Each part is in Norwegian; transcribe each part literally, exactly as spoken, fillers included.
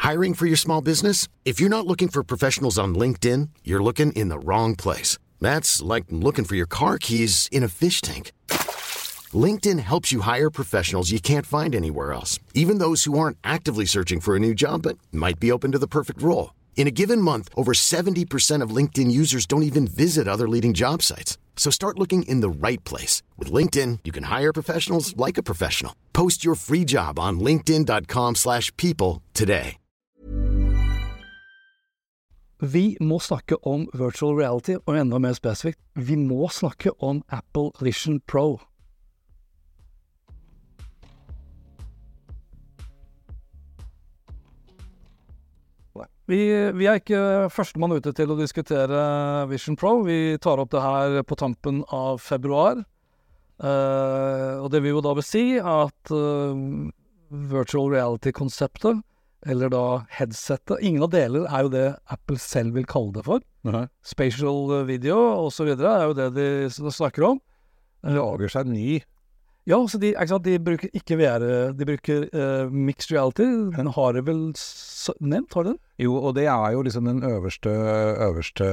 Hiring for your small business? If you're not looking for professionals on LinkedIn, you're looking in the wrong place. That's like looking for your car keys in a fish tank. LinkedIn helps you hire professionals you can't find anywhere else, even those who aren't actively searching for a new job but might be open to the perfect role. In a given month, over seventy percent of LinkedIn users don't even visit other leading job sites. So start looking in the right place. With LinkedIn, you can hire professionals like a professional. Post your free job on linkedin.com slash people today. Vi må snakke om virtual reality, og enda mer spesifikt, vi må snakke om Apple Vision Pro. Vi, vi er ikke førstemann ute til å diskutere Vision Pro. Vi tar opp det her på tampen av februar. Uh, og det vil jo da vil si at uh, virtual reality-konseptet, eller da headsetet, ingen av deler er jo det Apple selv vil kalle det for. Uh-huh. Spatial video og så videre er jo det de snakker om. Det lager seg ny. Ja, så de, ikke sant, de bruker ikke V R, de bruker uh, mixed reality. Den har det vel s- nevnt, har den? Jo, og det er jo liksom den øverste, øverste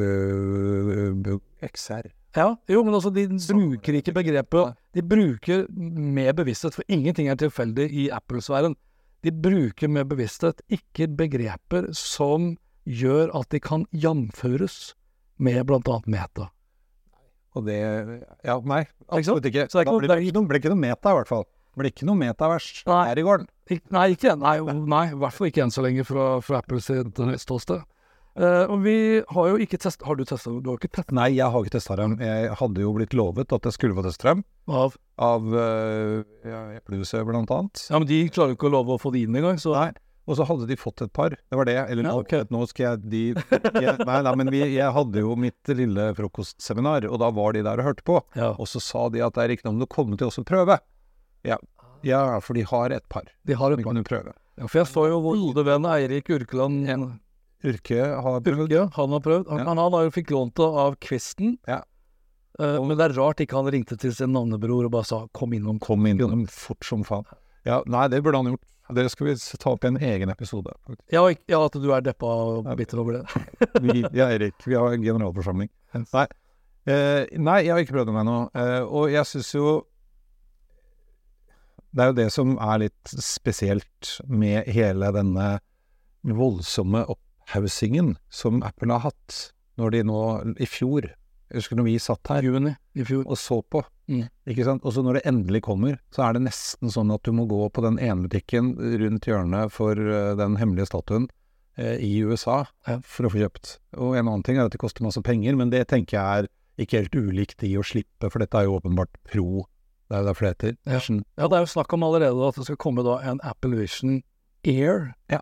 uh, X R. Ja, jo, men altså de bruker ikke begrepet, de bruker med bevissthet, for ingenting er tilfeldig i Apple-sfæren. De bruker med bevissthet ikke begreper som gjør at de kan jamføres med blant annet meta. Og det, ja, nei, absolutt ikke. Så det er ikke noe, det blir ikke noe, blir ikke noe meta i hvert fall. Det blir ikke noe metavers her i gården. Nei, ikke, nei, nei, i hvert fall ikke enn så lenge fra, fra Apples ståsted. Uh, og vi har jo ikke testet, har du testet, du har ikke testet? Nei, jeg har ikke testet dem. Jeg hadde jo blitt lovet at jeg skulle få testet dem. Av? Av, uh, ja, Eplehuset blant annet. Ja, men de klarer jo ikke å love å få det inn i gang, så... Nei. Og så hadde de fått et par. Det var det. Eller ja, okay. Nå skal jeg de... Jeg, nei, nei, men vi, jeg hadde jo mitt lille frokostseminar, og da var de der og hørte på. Ja. Og så sa de at det er ikke noe om du kommer til oss å prøve. Ja. Ja, for de har et par. De har et par. Kan du prøve. Ja, for jeg så jo vår gode venn Eirik Urkeland. Ja. Urke har prøvd. Urke, han har prøvd. Han, ja. han har jo fikk lånt det av Kvisten. Ja. Uh, men det er rart ikke han ringte til sin navnebror og bare sa, kom innom. Kom innom fort som faen. Ja, nei, det burde han gjort. Det skal vi ta opp i en egen episode. Ja, ja, at du er deppa og bitter over det. vi, ja, Erik, vi har en generalforsamling. Nei, eh, nei, jeg har ikke prøvd det med noe. Eh, og jeg synes jo, det er jo det som er litt spesielt med hele denne voldsomme opphaussingen som Apple har hatt, når de nå i fjor, jeg husker når vi satt her Juni, i fjor. Og så på, mm. ikke sant? Og så når det endelig kommer, så er det nesten sånn at du må gå på den ene butikken rundt hjørnet for uh, den hemmelige statuen uh, i U S A ja. For å få kjøpt. Og en annen ting er at det koster masse penger, men det tenker jeg er ikke helt ulikt i å slippe, for dette er jo åpenbart pro, det er jo derfor det heter. Ja. ja, det er jo snakk om allerede at det skal komme da en Apple Vision Air. Ja.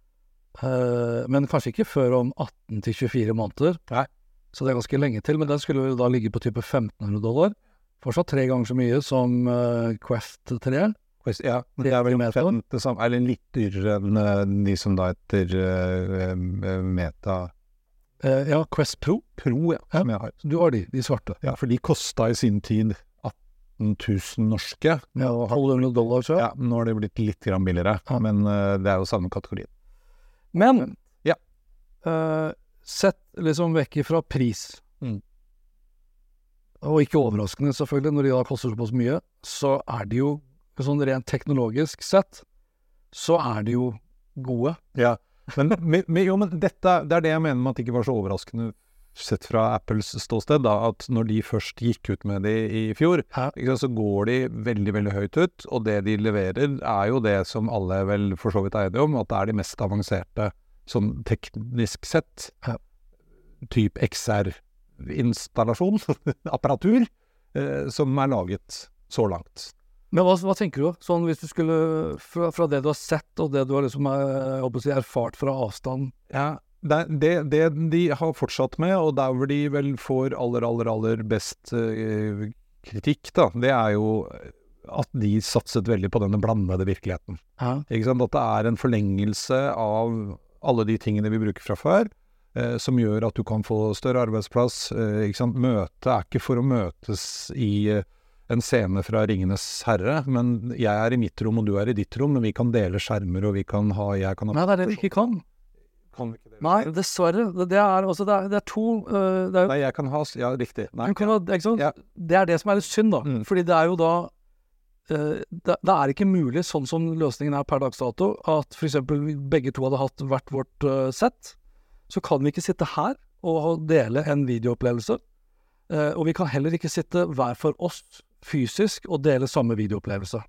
Uh, men kanskje ikke før om atten til tjuefire måneder. Nei. Så det er ganske lenge til, men den skulle jo da ligge på type femten hundre dollar. Fortsatt tre ganger så mye som uh, Quest tre. Quest, ja, men det er vel fem, det samme, eller litt dyrere enn uh, de som da heter uh, uh, Meta. Uh, ja, Quest Pro. Pro, ja, som jeg har. Du har de, de svarte. Ja, for de kostet i sin tid atten tusen norske. Ja, tolv hundre dollar, så. Ja, nå har det blitt litt grann billigere, ja. Men uh, det er jo samme kategori. Men, ja. Uh, sett liksom vekk fra pris. Mm. Og ikke overraskende selvfølgelig, når de da koster såpass mye, så er de jo, sånn rent teknologisk sett, så er de jo gode. Ja, men, men, jo, men dette, det er det jeg mener med at det ikke var så overraskende sett fra Apples ståsted, da, at når de først gikk ut med det i fjor, så går de veldig, veldig høyt ut, og det de leverer er jo det som alle vel for så vidt er enige om, at det er de mest avanserte sånn teknisk sett, ja. Typ X R-installasjon, apparatur, eh, som er laget så langt. Men hva, hva tenker du? Sånn hvis du skulle, fra, fra det du har sett, og det du har liksom, jeg håper å si, erfart fra avstand? Ja, det, det, det de har fortsatt med, og der hvor de vel får aller, aller, aller best eh, kritikk, da, det er jo at de satset veldig på denne blandede virkeligheten. Ja. Ikke sant? At det er en forlengelse av alle de tingene vi bruker fra før, eh, som gjør at du kan få større arbeidsplass. Eh, ikke sant? Møte er ikke for å møtes i en scene fra Ringenes Herre, men jeg er i mitt rom, og du er i ditt rom, men vi kan dele skjermer, og vi kan ha, jeg kan ha... Nei, det er det vi ikke kan. Kan vi ikke dele? Nei, dessverre. Det, det, er, altså, det, er, det er to... Uh, det er, Nei, jeg kan ha... Ja, riktig. Nei, kan ha, ikke sant? Ja. Det er det som er litt synd, da. Mm. Fordi det er jo da... Uh, det, det er ikke mulig, sånn som løsningen er per dags dato, at for eksempel vi begge to hadde hatt hvert vårt uh, sett, så kan vi ikke sitte her og dele en videoopplevelse. Uh, og vi kan heller ikke sitte hver for oss fysisk og dele samme videoopplevelse.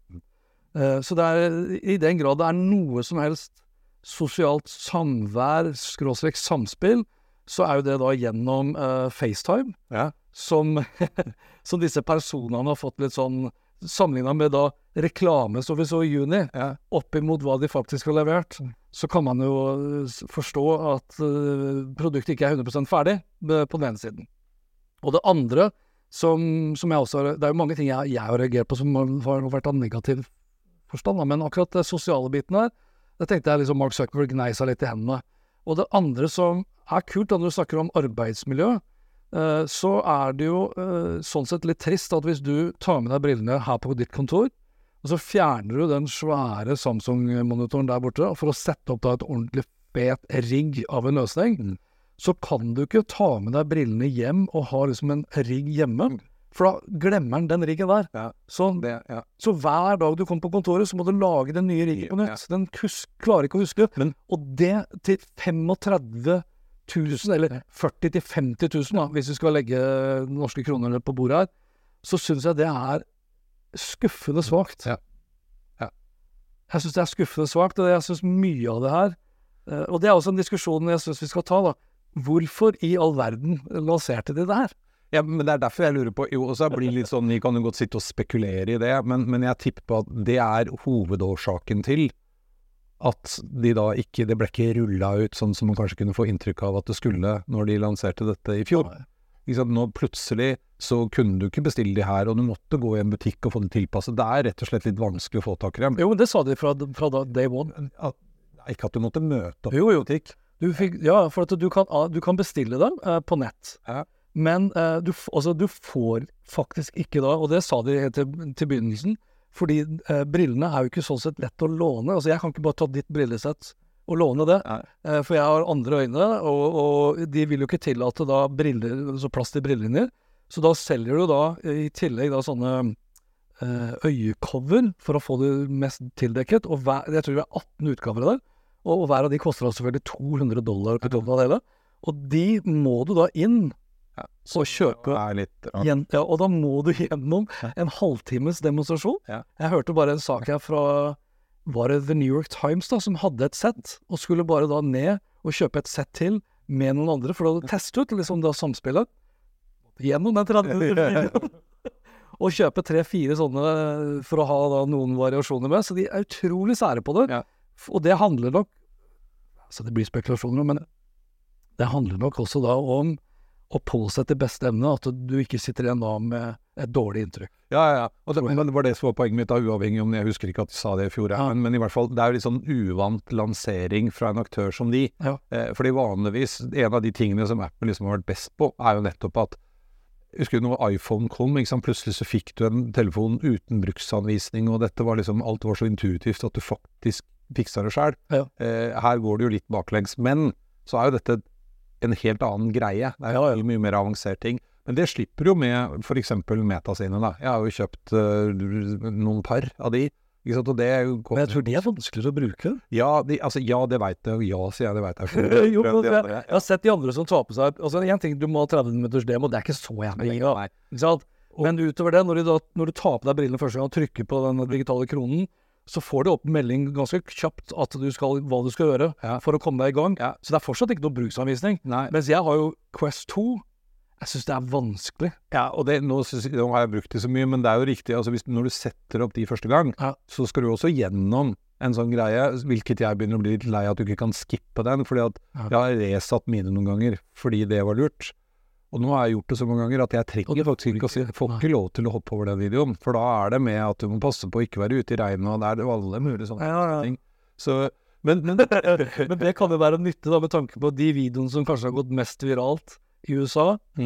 Uh, så det er, i den grad det er noe som helst sosialt samvær, skråstrek samspill, så er jo det da gjennom uh, FaceTime, Ja. som, som disse personene har fått litt sånn, sammenlignet med da reklame som vi så i juni, Ja. opp imot hva de faktisk har levert, så kan man jo uh, forstå at uh, produktet ikke er hundre prosent ferdig uh, på den ene siden. Og det andre, som, som jeg også har, det er jo mange ting jeg, jeg har reagert på som har vært av negativ forstand, da, men akkurat det sosiale biten her, det tenkte jeg liksom Mark Zuckerberg gnei seg litt i hendene. Og det andre som er kult, da når du snakker om arbeidsmiljø, uh, så er det jo uh, sånn sett litt trist at hvis du tar med deg brillene her på ditt kontor, og så fjerner du den svære Samsung-monitoren der borte, for å sette opp da et ordentlig fet rigg av en løsning, Mm. så kan du ikke ta med deg brillene hjem og ha liksom en rigg hjemme, for da glemmer den den riggen der. Ja. Så, Det, ja. så hver dag du kommer på kontoret, så må du lage den nye riggen på nytt. Den hus klarer ikke å huske. Men- og det til trettifem tusen, eller førti til femti tusen, da, hvis vi skal legge norske kroner på bordet her, så synes jeg det er skuffende svagt. Ja. Ja. Jeg synes det er skuffende svagt, og jeg synes mye av det her, eh, og det er også en diskusjon jeg synes vi skal ta da, hvorfor i all verden lanserte de det her? Ja, men det er derfor jeg lurer på, jo, og så blir det litt sånn, vi kan jo godt sitte og spekulere i det, men, men jeg tipper på at det er hovedårsaken til at de da ikke, det ble ikke rullet ut sånn som man kanskje kunne få inntrykk av at det skulle når de lanserte dette i fjor. Ikke sant? Nå plutselig så kunne du ikke bestille de her, og du måtte gå i en butikk og få det tilpasset. Det er rett og slett litt vanskelig å få tak i dem. Jo, men det sa de fra, fra da, day one. At, ikke at du måtte møte opp Jo, jo. i butikk. Du fikk, ja, for at du kan, du kan bestille dem eh, på nett. Ja. Men eh, du, f- altså, du får faktisk ikke da, og det sa de helt til, til begynnelsen, fordi eh, brillene er jo ikke sånn sett lett å låne. Altså, jeg kan ikke bare ta ditt brillesett og låne det, Nei. eh, for jeg har andre øyne, og, og de vil jo ikke tillate da briller, så plass til brillelinjer. Så da selger du da i tillegg da sånne eh, øyecover for å få det mest tildekket, og hver, jeg tror det er atten utgaver av det, og, og hver av de koster da selvfølgelig to hundre dollar på toppen av det hele. Og de må du da inn Ja. og kjøpe. Det er litt rart. Gjen, ja, og da må du gjennom en halvtimes demonstrasjon. Ja. Jeg hørte bare en sak her fra, var det The New York Times da, som hadde et sett, og skulle bare da ned og kjøpe et sett til med noen andre, for å teste ut liksom da samspillet. Gjennom den tretti minutter. Og kjøpe tre-fire sånne for å ha da noen variasjoner med, så de er utrolig sære på det. Ja. F- Og det handler nok, altså det blir spekulasjoner, men det handler nok også da om å påsette beste evne, at du ikke sitter igjen da med et dårlig inntrykk. Ja, ja, ja. Og det, men det var det som var poenget mitt, da, uavhengig om jeg husker ikke at de sa det i fjor, ja. Ja. men, men i hvert fall, det er jo litt sånn uvant lansering fra en aktør som de. Ja. Eh, fordi vanligvis, en av de tingene som Apple liksom har vært best på, er jo nettopp at, husker du når iPhone kom, ikke sant? Plutselig så fikk du en telefon uten bruksanvisning, og dette var liksom, alt var så intuitivt at du faktisk fiksa det selv. Ja. Eh, her går det jo litt baklengs, men så er jo dette en helt annen greie. Det er jo Ja, ja. mye mer avansert ting. Men det slipper jo med for eksempel Meta sine, da. Jeg har jo kjøpt uh, noen par av de, ikke sant, og det er jo Men jeg tror de er vanskeligere å bruke. Ja, de, altså, ja, det vet jeg, ja, sier jeg, det vet jeg. jo, men Det jeg, andre, jeg har sett de andre som tar på seg, altså en ting, du må ha tretti minutters demo, det er ikke så jævlig, ja. Nei. Ikke sant? Men utover det, når du, da, når du tar på deg brillene første gang og trykker på den digitale kronen, så får du opp melding ganske kjapt at du skal, hva du skal gjøre Ja. for å komme deg i gang. Ja. Så det er fortsatt ikke noe bruksanvisning. Nei. Mens jeg har jo Quest to. Jeg synes det er vanskelig. Ja, og det, nå, synes, nå har jeg brukt det så mye, men det er jo riktig, altså hvis, når du setter opp de første gang, Ja. så skal du også gjennom en sånn greie, hvilket jeg begynner å bli litt lei at du ikke kan skippe den, fordi at Ja. jeg har resatt mine noen ganger, fordi det var lurt. Og nå har jeg gjort det så mange ganger at jeg Og trenger du får faktisk ikke å si, ikke- får Nei. ikke lov til å hoppe over den videoen, for da er det med at du må passe på å ikke være ute i regnet, og det er det alle mulige sånne Ja, ja. ting. Så, men, men Men det kan jo være nyttig da, med tanke på de videoene som kanskje har gått mest viralt i U S A. mm,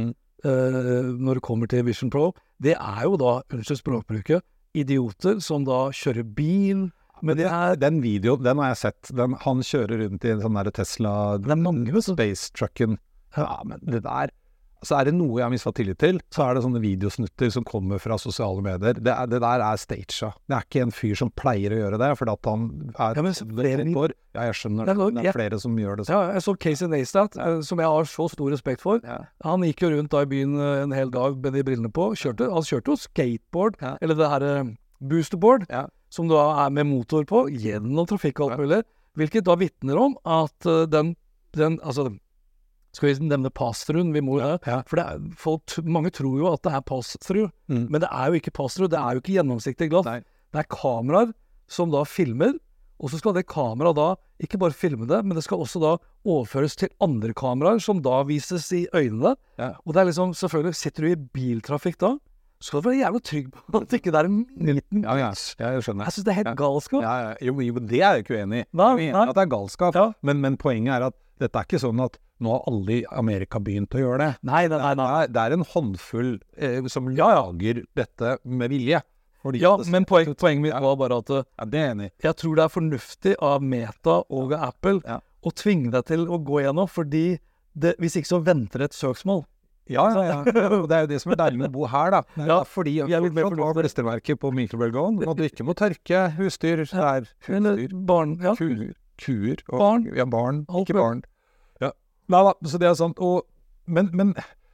uh, når det kommer til Vision Pro, det er jo da, unnskyld språkbruket, idioter som da kjører bil med det her. Den videoen, den har jeg sett. Den, han kjører rundt i en sånn der Tesla Space-trucken. Ja, men det der... Så er det noe jeg har mistet tillit til, så er det sånne videosnutter som kommer fra sosiale medier. Det, er, det der er staged. Det er ikke en fyr som pleier å gjøre det, fordi at han er... Ja, men flere... Ja, jeg skjønner det. Det er flere som gjør det. Så. Ja, jeg så Casey Neistat, ja. som jeg har så stor respekt for. Ja. Han gikk jo rundt da i byen en hel dag med de brillene på. Kjørte, han kjørte jo skateboard, ja. eller det her boosterboard, ja. som da er med motor på, gjennom trafikk og alt mulig, hvilket da vittner om at den, den altså... Skal vi nevne pass-through? Vi må, ja. For det er, folk, mange tror jo at det er pass-through, mm. men det er jo ikke pass-through, det er jo ikke gjennomsiktig glass. Nei. Det er kameraer som da filmer, og så skal det kameraet da ikke bare filme det, men det skal også da overføres til andre kameraer som da vises i øynene. Ja. Og det er liksom, selvfølgelig, sitter du i biltrafikk da, så skal du være jævlig trygg på at det ikke er en liten... Ja, ja, jeg skjønner. Jeg synes det er helt ja. galskap. Ja, ja. Jo, jo, det er jeg ikke uenig i. Nei, jeg mener at det er galskap, ja. men, men poenget er at dette er ikke sånn at nå har alle i Amerika begynt å gjøre det. Nei, nei, nei. nei. Det, er, det er en håndfull eh, som lager dette med vilje. Ja, men poen, poenget mitt var bare at ja, det er enig. Jeg tror det er fornuftig av Meta og ja. Apple ja. å tvinge deg til å gå gjennom, fordi det, hvis ikke så venter et søksmål. Ja, ja, ja. Det er jo det som er deilig med å bo her, da. Ja, fordi jeg vil med på besteverket på mikrobølgeovn, at du ikke må tørke husdyr, der, husdyr, barn, ja. kuer, kuer og, barn, ja, barn, alt ikke barn. Ja. Nei da, så det er sant. Og, men, men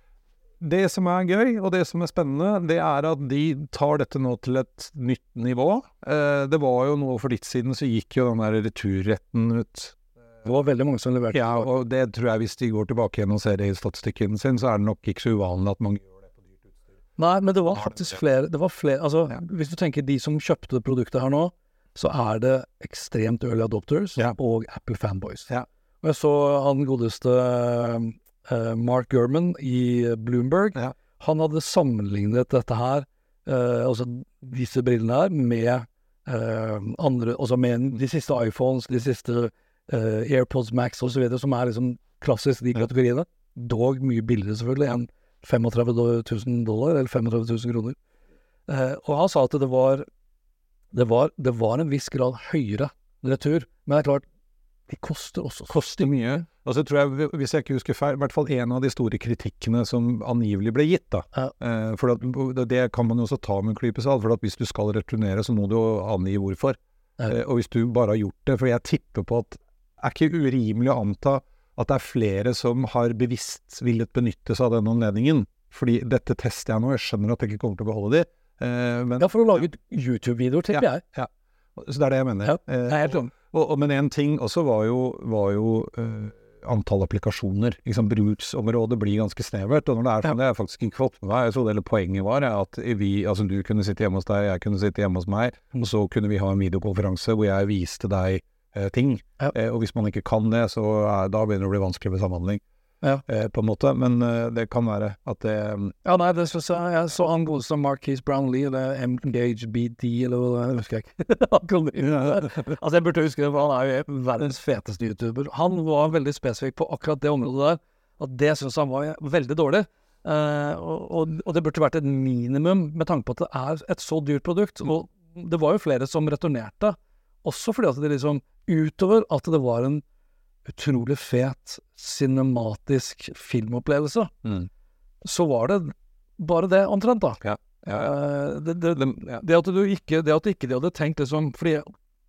det som er gøy, og det som er spennende, det er at de tar dette nå til et nytt nivå. Eh, det var jo noe for litt siden, så gikk jo den der returretten ut. Det var veldig mange som leverte. Ja, og det tror jeg hvis de går tilbake igjen og ser det i statistikken sin, så er det nok ikke så uvanlig at mange gjør det på dyrt utstyr. Nei, men det var faktisk flere, det var flere, altså, ja. Hvis du tenker de som kjøpte produktet her nå, så er det ekstremt early adopters ja. og Apple fanboys. Ja. Og jeg så han godeste uh, Mark Gurman i Bloomberg, ja. han hadde sammenlignet dette her, uh, altså disse brillene her, med uh, andre, altså med de siste iPhones, de siste Uh, AirPods Max og så videre, som er liksom klassisk de kategoriene. Dog mye billigere selvfølgelig enn tretifem tusen dollar, eller tretifem tusen kroner. Uh, og han sa at det var, det var det var en viss grad høyere retur, men det er klart, de koster også. Koster mye. Altså tror jeg, hvis jeg ikke husker feil, i hvert fall en av de store kritikkene som angivelig ble gitt da. Ja. Uh, for at, det kan man jo også ta med en klype salt, for at hvis du skal returnere, så må du jo angi hvorfor. Ja. Uh, og hvis du bare har gjort det, for jeg tipper på at er ikke urimelig å anta at det er flere som har bevisst villet benytte seg av den anledningen. Fordi dette tester jeg nå, jeg skjønner at jeg ikke kommer til å beholde de. Eh, men, ja, for å lage ja. YouTube-videoer, tenker ja, jeg. Ja, så det er det jeg mener. Ja, jeg er helt og, og, og, men en ting også var jo, var jo uh, antall applikasjoner. Liksom, bruksområdet blir ganske snevert, og når det er sånn, ja. det har jeg faktisk ikke fått med meg. Jeg trodde hele poenget var ja, at vi, altså du kunne sitte hjemme hos deg, jeg kunne sitte hjemme hos meg, og så kunne vi ha en videokonferanse hvor jeg viste deg ting, ja. eh, og hvis man ikke kan det, så er, da begynner det å bli vanskelig med samhandling, ja. eh, på en måte, men eh, det kan være at det... Ja, nei, det synes jeg, jeg så han god som Marquise Brownlee, eller Engage B D, eller hva det husker jeg ikke. Altså, jeg burde huske det, for han er jo verdens feteste YouTuber. Han var veldig spesifikk på akkurat det området der, at det synes han var veldig dårlig, eh, og, og, og det burde vært et minimum med tanke på at det er et så dyrt produkt, og det var jo flere som returnerte, også fordi at det liksom, utover at det var en utrolig fet cinematisk filmopplevelse, mm. så var det bare det omtrent da. Ja. Ja, ja. Uh, det, det, ja. det at du ikke, det at ikke de hadde tenkt liksom, fordi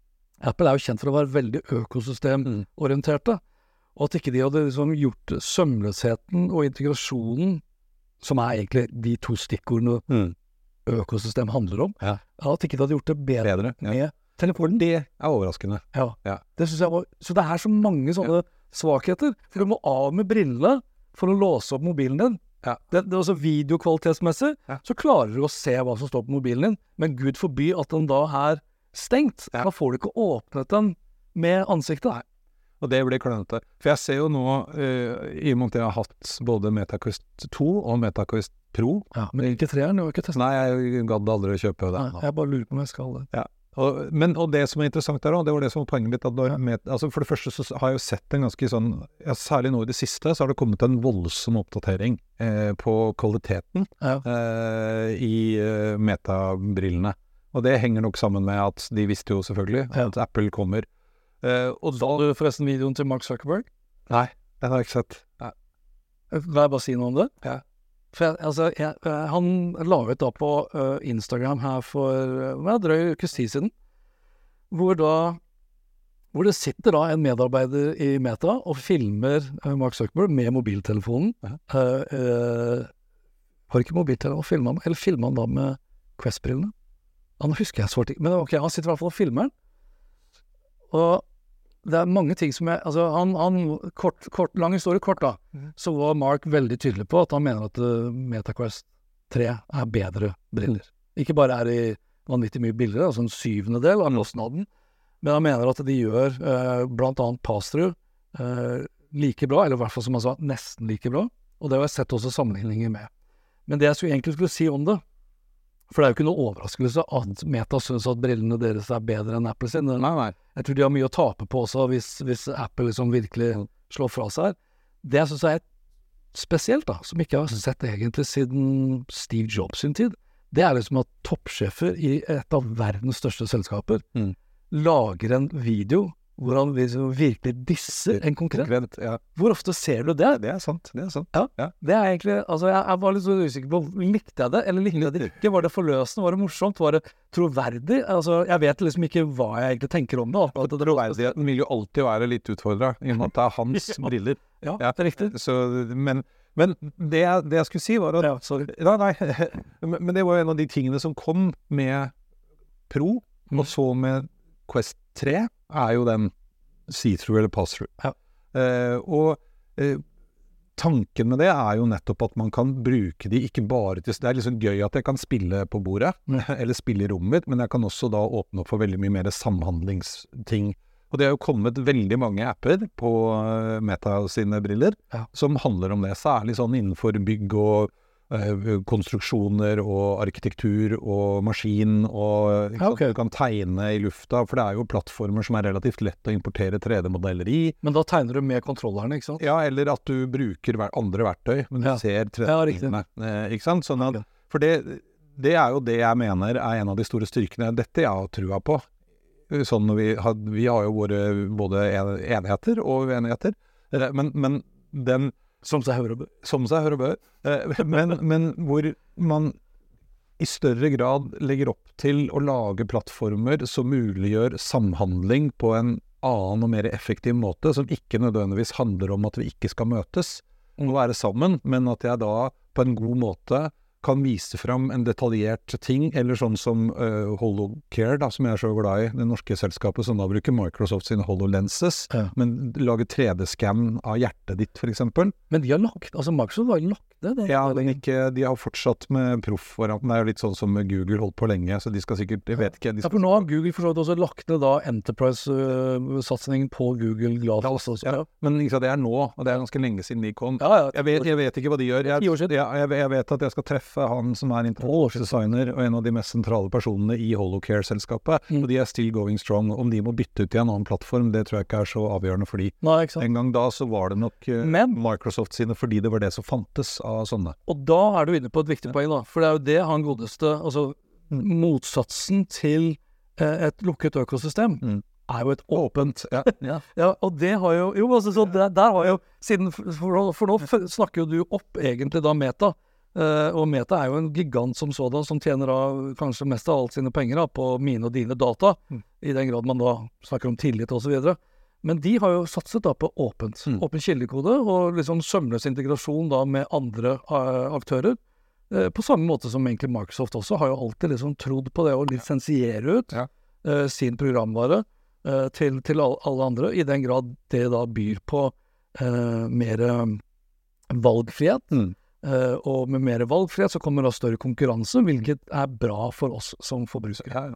Apple er jo kjent for å være veldig økosystemorienterte, og at ikke de hadde liksom gjort sømløsheten og integrasjonen, som er egentlig de to stikkordene mm. økosystem handler om, ja. at ikke de hadde gjort det bedre, bedre ja. med telefonen. Det er overraskende. Ja, ja. Det synes jeg var... Så det er så mange sånne ja. svakheter. For du må av med brillene for å låse opp mobilen din. Ja. Det, det er også videokvalitetsmessig, ja. så klarer du å se hva som står på mobilen din. Men Gud forby at den da er stengt. Ja. Da får du ikke åpnet den med ansiktet. Nei. Og det blir klønete. For jeg ser jo nå, uh, i og med at jeg har hatt både MetaQuest to og MetaQuest Pro. Ja, men ikke treeren, du har ikke testet. Nei, jeg gadd aldri å kjøpe det. Nei, jeg bare lurer på om jeg skal det. Ja. Og, men, og det som er interessant der også, det var det som var poenget mitt, at når, med, altså for det første så har jeg jo sett en ganske sånn, ja, særlig nå i det siste, så har det kommet en voldsom oppdatering eh, på kvaliteten ja. eh, i eh, metabrillene. Og det henger nok sammen med at de visste jo selvfølgelig ja. At Apple kommer. Eh, og så da, du forresten videoen til Mark Zuckerberg? Nei, den har jeg ikke sett. Nei. Vil jeg bare si noe om det? Ja. For jeg, altså, jeg, han la ut da på uh, Instagram her for uh, drøy ukes tid siden, hvor da hvor det sitter da en medarbeider i Meta og filmer uh, Mark Zuckerberg med mobiltelefonen. Uh, uh, har ikke mobiltelefonen og filmet, eller filmet han da med Quest-brillene? Han husker jeg svart ikke, men ok, han sitter i hvert fall og filmer den. Og det er mange ting som jeg, altså han, han kort, kort, lang historie kort da, mm. så var Mark veldig tydelig på at han mener at uh, MetaQuest tre er bedre briller. Ikke bare er de vanvittig mye billigere, altså en syvende del av kostnaden, men han mener at de gjør uh, blant annet pass-through uh, like bra, eller i hvert fall som han sa, nesten like bra, og det har jeg sett også sammenligninger med. Men det jeg skulle egentlig skulle si om det, for det er jo ikke noe overraskelse at Meta synes at brillene deres er bedre enn Apple sin. Nei, nei. Jeg tror de har mye å tape på også hvis, hvis Apple liksom virkelig slår fra seg her. Det jeg synes er spesielt da, som ikke har sett egentlig siden Steve Jobs sin tid, det er liksom at toppsjefer i et av verdens største selskaper mm. lager en video hvor han virkelig disser en konkurrent. konkurrent ja. Hvor ofte ser du det? Det er sant, det er sant. Ja, ja. Det er egentlig, altså jeg, jeg var litt så usikker på, likte jeg det, eller likte jeg det ikke? Var det forløsende? Var det morsomt? Var det troverdig? Altså, jeg vet liksom ikke hva jeg egentlig tenker om det. det Troverdigheten vil jo alltid være litt utfordret, i og med at det er hans briller. Ja, ja, det er riktig. Så, men men det, det jeg skulle si var at... Ja, sorry. Nei, nei, men det var en av de tingene som kom med Pro, mm. og så med Quest tre, er jo den see-through eller pass-through. Ja. Eh, og eh, tanken med det er jo nettopp at man kan bruke de ikke bare til... Det er liksom gøy at jeg kan spille på bordet, mm. eller spille i rommet, men jeg kan også da åpne opp for veldig mye mer samhandlingsting. Og det har jo kommet veldig mange apper på uh, Meta sine briller, ja. Som handler om det, særlig sånn innenfor bygg og uh, konstruksjoner og arkitektur og maskin, og ja, okay. Du kan tegne i lufta, for det er jo plattformer som er relativt lett å importere tre D-modeller i. Men da tegner du med kontrollerne, ikke sant? Ja, eller at du bruker andre verktøy, men du ja. Ser tre D-modellerene, ja, ikke sant? Sånn at, for det, det er jo det jeg mener er en av de store styrkene. Dette jeg har trua på. Sånn når vi har, vi har jo våre både enigheter og uenigheter, men, men den som seg hører og bør, som seg hører og bør, men, men hvor man i større grad legger opp til å lage plattformer som muliggjør samhandling på en annen og mer effektiv måte, som ikke nødvendigvis handler om at vi ikke skal møtes og være sammen, men at jeg da på en god måte kan vise fram en detaljert ting, eller sånn som uh, HoloCare, da, som jeg er så glad i, det norske selskapet som da bruker Microsoft sine HoloLenses, ja. Men lager tre D-scan av hjertet ditt, for eksempel. Men de har lagt, altså Microsoft har lagt det, det. Ja, men ikke, de har fortsatt med proff-varianten. Det er jo litt sånn som Google holdt på lenge, så de skal sikkert, jeg vet ikke. De ja, for nå har Google for så vidt også lagt ned da Enterprise-satsingen på Google Glass. Ja, ja. Men liksom, det er nå, og det er ganske lenge siden de kom. Ja, ja. Jeg, vet, jeg vet ikke hva de gjør. Jeg, jeg, jeg, jeg vet at jeg skal treffe han som er interface-designer og en av de mest sentrale personene i HoloCare-selskapet, mm. og de er still going strong. Om de må bytte ut i en annen plattform, det tror jeg ikke er så avgjørende for de. Nei, ikke sant. En gang da så var det nok uh, Men, Microsoft sine, fordi det var det som fantes av sånne. Og da er du inne på et viktig poeng da, for det er jo det han godeste, altså mm. motsatsen til eh, et lukket økosystem, mm. er jo et åpent. Ja, ja. Ja, og det har jo, jo altså så der, der har jo, siden, for, for nå snakker jo du opp egentlig da Meta, Uh, og Meta er jo en gigant som sådan, som tjener av kanskje mest av alt sine penger da, på mine og dine data, mm. i den grad man da snakker om tillit og så videre. Men de har jo satset da på åpent, mm. åpen kildekode, og liksom sømløs integrasjon da med andre uh, aktører. Uh, på samme måte som egentlig Microsoft også har jo alltid liksom trodd på det å lisensiere ut ja. uh, sin programvare uh, til, til alle andre, i den grad det da byr på uh, mer um, valgfrihet. Mm. Uh, og med mer valgfrihet så kommer da større konkurranse, hvilket er bra for oss som forbrukere. Ja,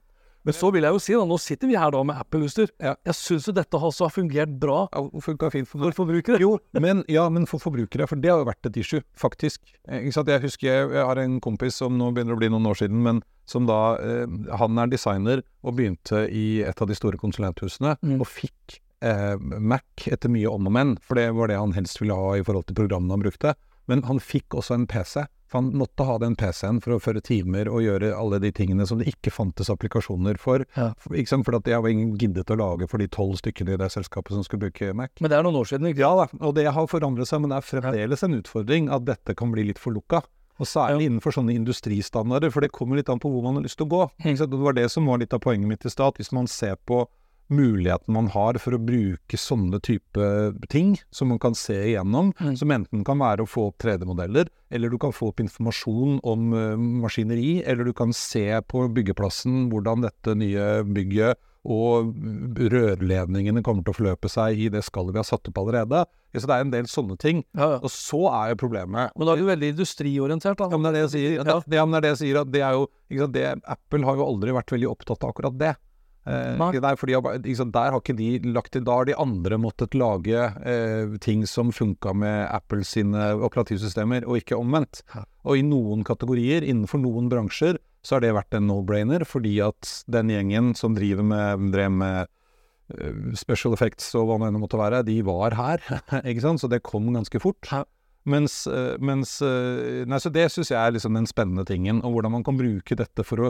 Men så vil jeg jo si da, nå sitter vi her da med Apple-utstyr. Ja. Jeg synes jo dette også har fungert bra Ja, funket fint for, for forbrukere. Jo, men, ja, men for forbrukere, for det har jo vært et issue, faktisk. Eh, Ikke sant? Jeg husker, jeg, jeg har en kompis som nå begynner å bli noen år siden, men som da, eh, han er designer og begynte i et av de store konsulenthusene, Mm. og fikk eh, Mac etter mye om og men, for det var det han helst ville ha i forhold til programmene han brukte. Men han fikk også en P C, for han måtte ha den P C-en for å føre timer og gjøre alle de tingene som det ikke fantes applikasjoner for. Ja. For, ikke sant? For at jeg var ingen giddet å lage for de tolv stykkene i det selskapet som skulle bruke Mac. Men det er noen år siden, ikke? Ja da, og det har forandret seg, men det er fremdeles en utfordring at dette kan bli litt for lukka. Og særlig Ja. innenfor sånne industristandarder, for det kommer litt an på hvor man har lyst til å gå. Ikke sant? Og det var det som var litt av poenget mitt i stad. Hvis man ser på muligheten man har for å bruke sånne type ting som man kan se igjennom, Mm. som enten kan være å få opp tre D-modeller, eller du kan få opp informasjon om uh, maskineri, eller du kan se på byggeplassen hvordan dette nye bygget og rørledningene kommer til å forløpe seg i det skallet vi har satt opp allerede. Ja, så det er en del sånne ting. Ja, ja. Og så er jo problemet Men da er du veldig industriorientert da. Ja, men det er det jeg sier. Ja. Det, ja, men det er det jeg sier at det er jo, ikke sant, det, Apple har jo aldri vært veldig opptatt av akkurat det. Eh, Nei. det er fordi, ikke sant, der har ikke de lagt til, da har de andre måttet lage eh, ting som funka med Apple sine operativsystemer, og ikke omvendt. Ja. Og i noen kategorier, innenfor noen bransjer, så har det vært en no-brainer, fordi at den gjengen som driver med, drev med eh, special effects og hva det enn måtte være, de var her, ikke sant? Så det kom ganske fort. Ja. Mens, eh, mens eh, nei, så det synes jeg er liksom den spennende tingen, og hvordan man kan bruke dette for å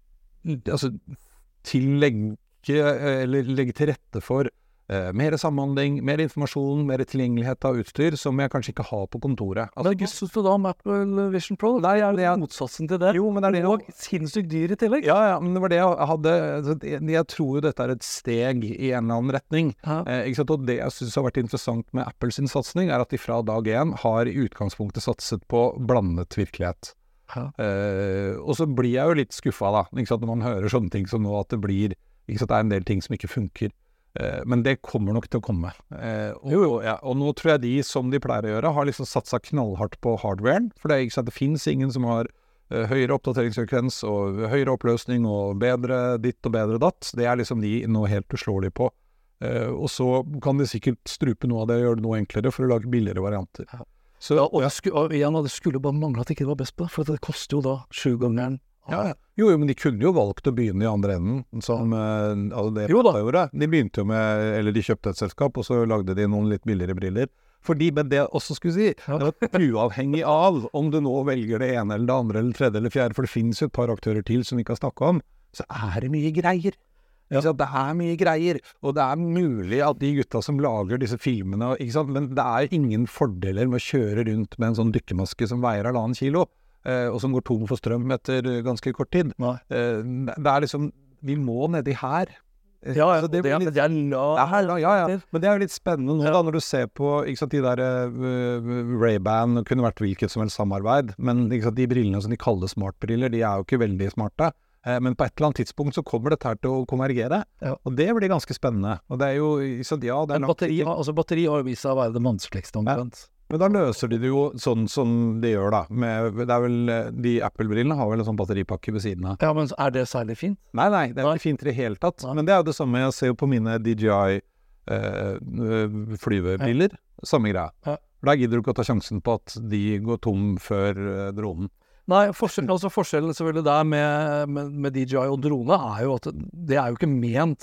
altså, tillegge, eller legge til rette for eh, mer samhandling, mer informasjon, mer tilgjengelighet av utstyr, som jeg kanskje ikke har på kontoret. Men hva synes du da om Apple Vision Pro? Det er jo motsatsen til det. Jo, men det er det Og sinnssykt dyr i tillegg. Ja, ja, men det var det jeg hadde altså, jeg, jeg tror jo dette er et steg i en eller annen retning. Ja. Eh, ikke sant? Og det jeg synes har vært interessant med Apples satsning, er at de fra dag én har i utgangspunktet satset på blandet virkelighet. Ja. Eh, og så blir jeg jo litt skuffa da, ikke sant, når man hører sånne ting som nå, at det blir, ikke sant, det er en del ting som ikke funker. Eh, men det kommer nok til å komme. Eh, og, Jo, jo. Ja, og nå tror jeg de, som de pleier å gjøre, har liksom satt seg knallhardt på hardwaren, for det, er, ikke sant, det finnes ingen som har eh, høyere oppdateringsfrekvens og høyere oppløsning og bedre ditt og bedre datt. Det er liksom de nå helt uslåelige på. Eh, og så kan de sikkert strupe noe av det og gjøre det noe enklere for å lage billigere varianter. Ja. Så, Ja, og, jeg sku, og igjen, det skulle bare mangle at ikke det var best på det, for det koster jo da sju-gangeren. ja, ja. Jo, jo, men de kunne jo valgt å begynne i andre enden, som eh, altså det Jo da. Apple gjorde. De begynte jo med, eller de kjøpte et selskap, og så lagde de noen litt billigere briller. Fordi, men det jeg også skulle si, Ja. er at uavhengig av om du nå velger det ene eller det andre eller det tredje eller fjerde, for det finnes jo et par aktører til som vi ikke har snakket om, så er det mye greier. Ikke sant? Det er mye greier, og det er mulig at de gutta som lager disse filmene, ikke sant? Men det er ingen fordeler med å kjøre rundt med en sånn dykkermaske som veier halvannen kilo, eh, og som går tom for strøm etter ganske kort tid. Nei. Eh, det er liksom, vi må nedi her. Eh, Ja, ja, så det, blir er, litt- det er la... ja, ja, ja, ja. Men det er jo litt spennende nå Ja. da, når du ser på, ikke sant, de der uh, Ray-Ban, kunne vært hvilket som helst samarbeid, men ikke sant, de brillene som de kaller smartbriller, de er jo ikke veldig smarte. Eh, men på et eller annet tidspunkt så kommer dette her til å konvergere, Ja. og det blir ganske spennende. Og det er jo, så ja, det er Men langt batteri, tid. altså batteri har jo vist seg å være det vanskeligste omtrent. Men da løser de det jo sånn som de gjør da. Med, det er vel, eh, de Apple-brillene har vel en sånn batteripakke ved siden av. Ja, men er det særlig fint? Nei, nei, det er Nei. ikke fint i det hele tatt. Nei. Men det er jo det samme, jeg ser jo på mine D J I eh, øh, flyvebriller, samme greia. Ja. Da gidder du ikke å ta sjansen på at de går tom før øh, dronen. Nei, forskjellen, altså forskjellen selvfølgelig der med, med, med D J I og drone er jo at det er jo ikke ment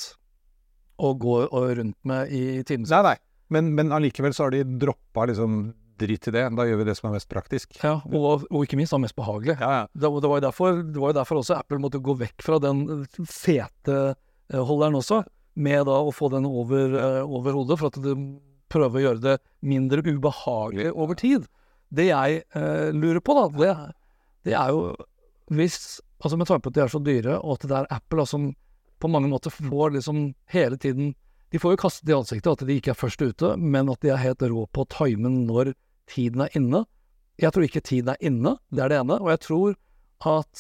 å gå og rundt med i timevis. Nei, nei. Men, men allikevel så har de droppet liksom dritt i det. Da gjør vi det som er mest praktisk. Ja, og, og ikke minst da mest behagelig. Ja, ja. Det, det, var jo derfor, det var jo derfor også Apple måtte gå vekk fra den fete eh, holderen også, med da å få den over, eh, over hodet, for at det prøver å gjøre det mindre ubehagelig over tid. Det jeg eh, lurer på da, det, det er jo hvis, altså med tanke på at de er så dyre, og at det er Apple da, som på mange måter får liksom hele tiden, de får jo kastet i ansiktet at de ikke er først ute, men at de er helt rå på å time når tiden er inne. Jeg tror ikke tiden er inne, det er det ene, og jeg tror at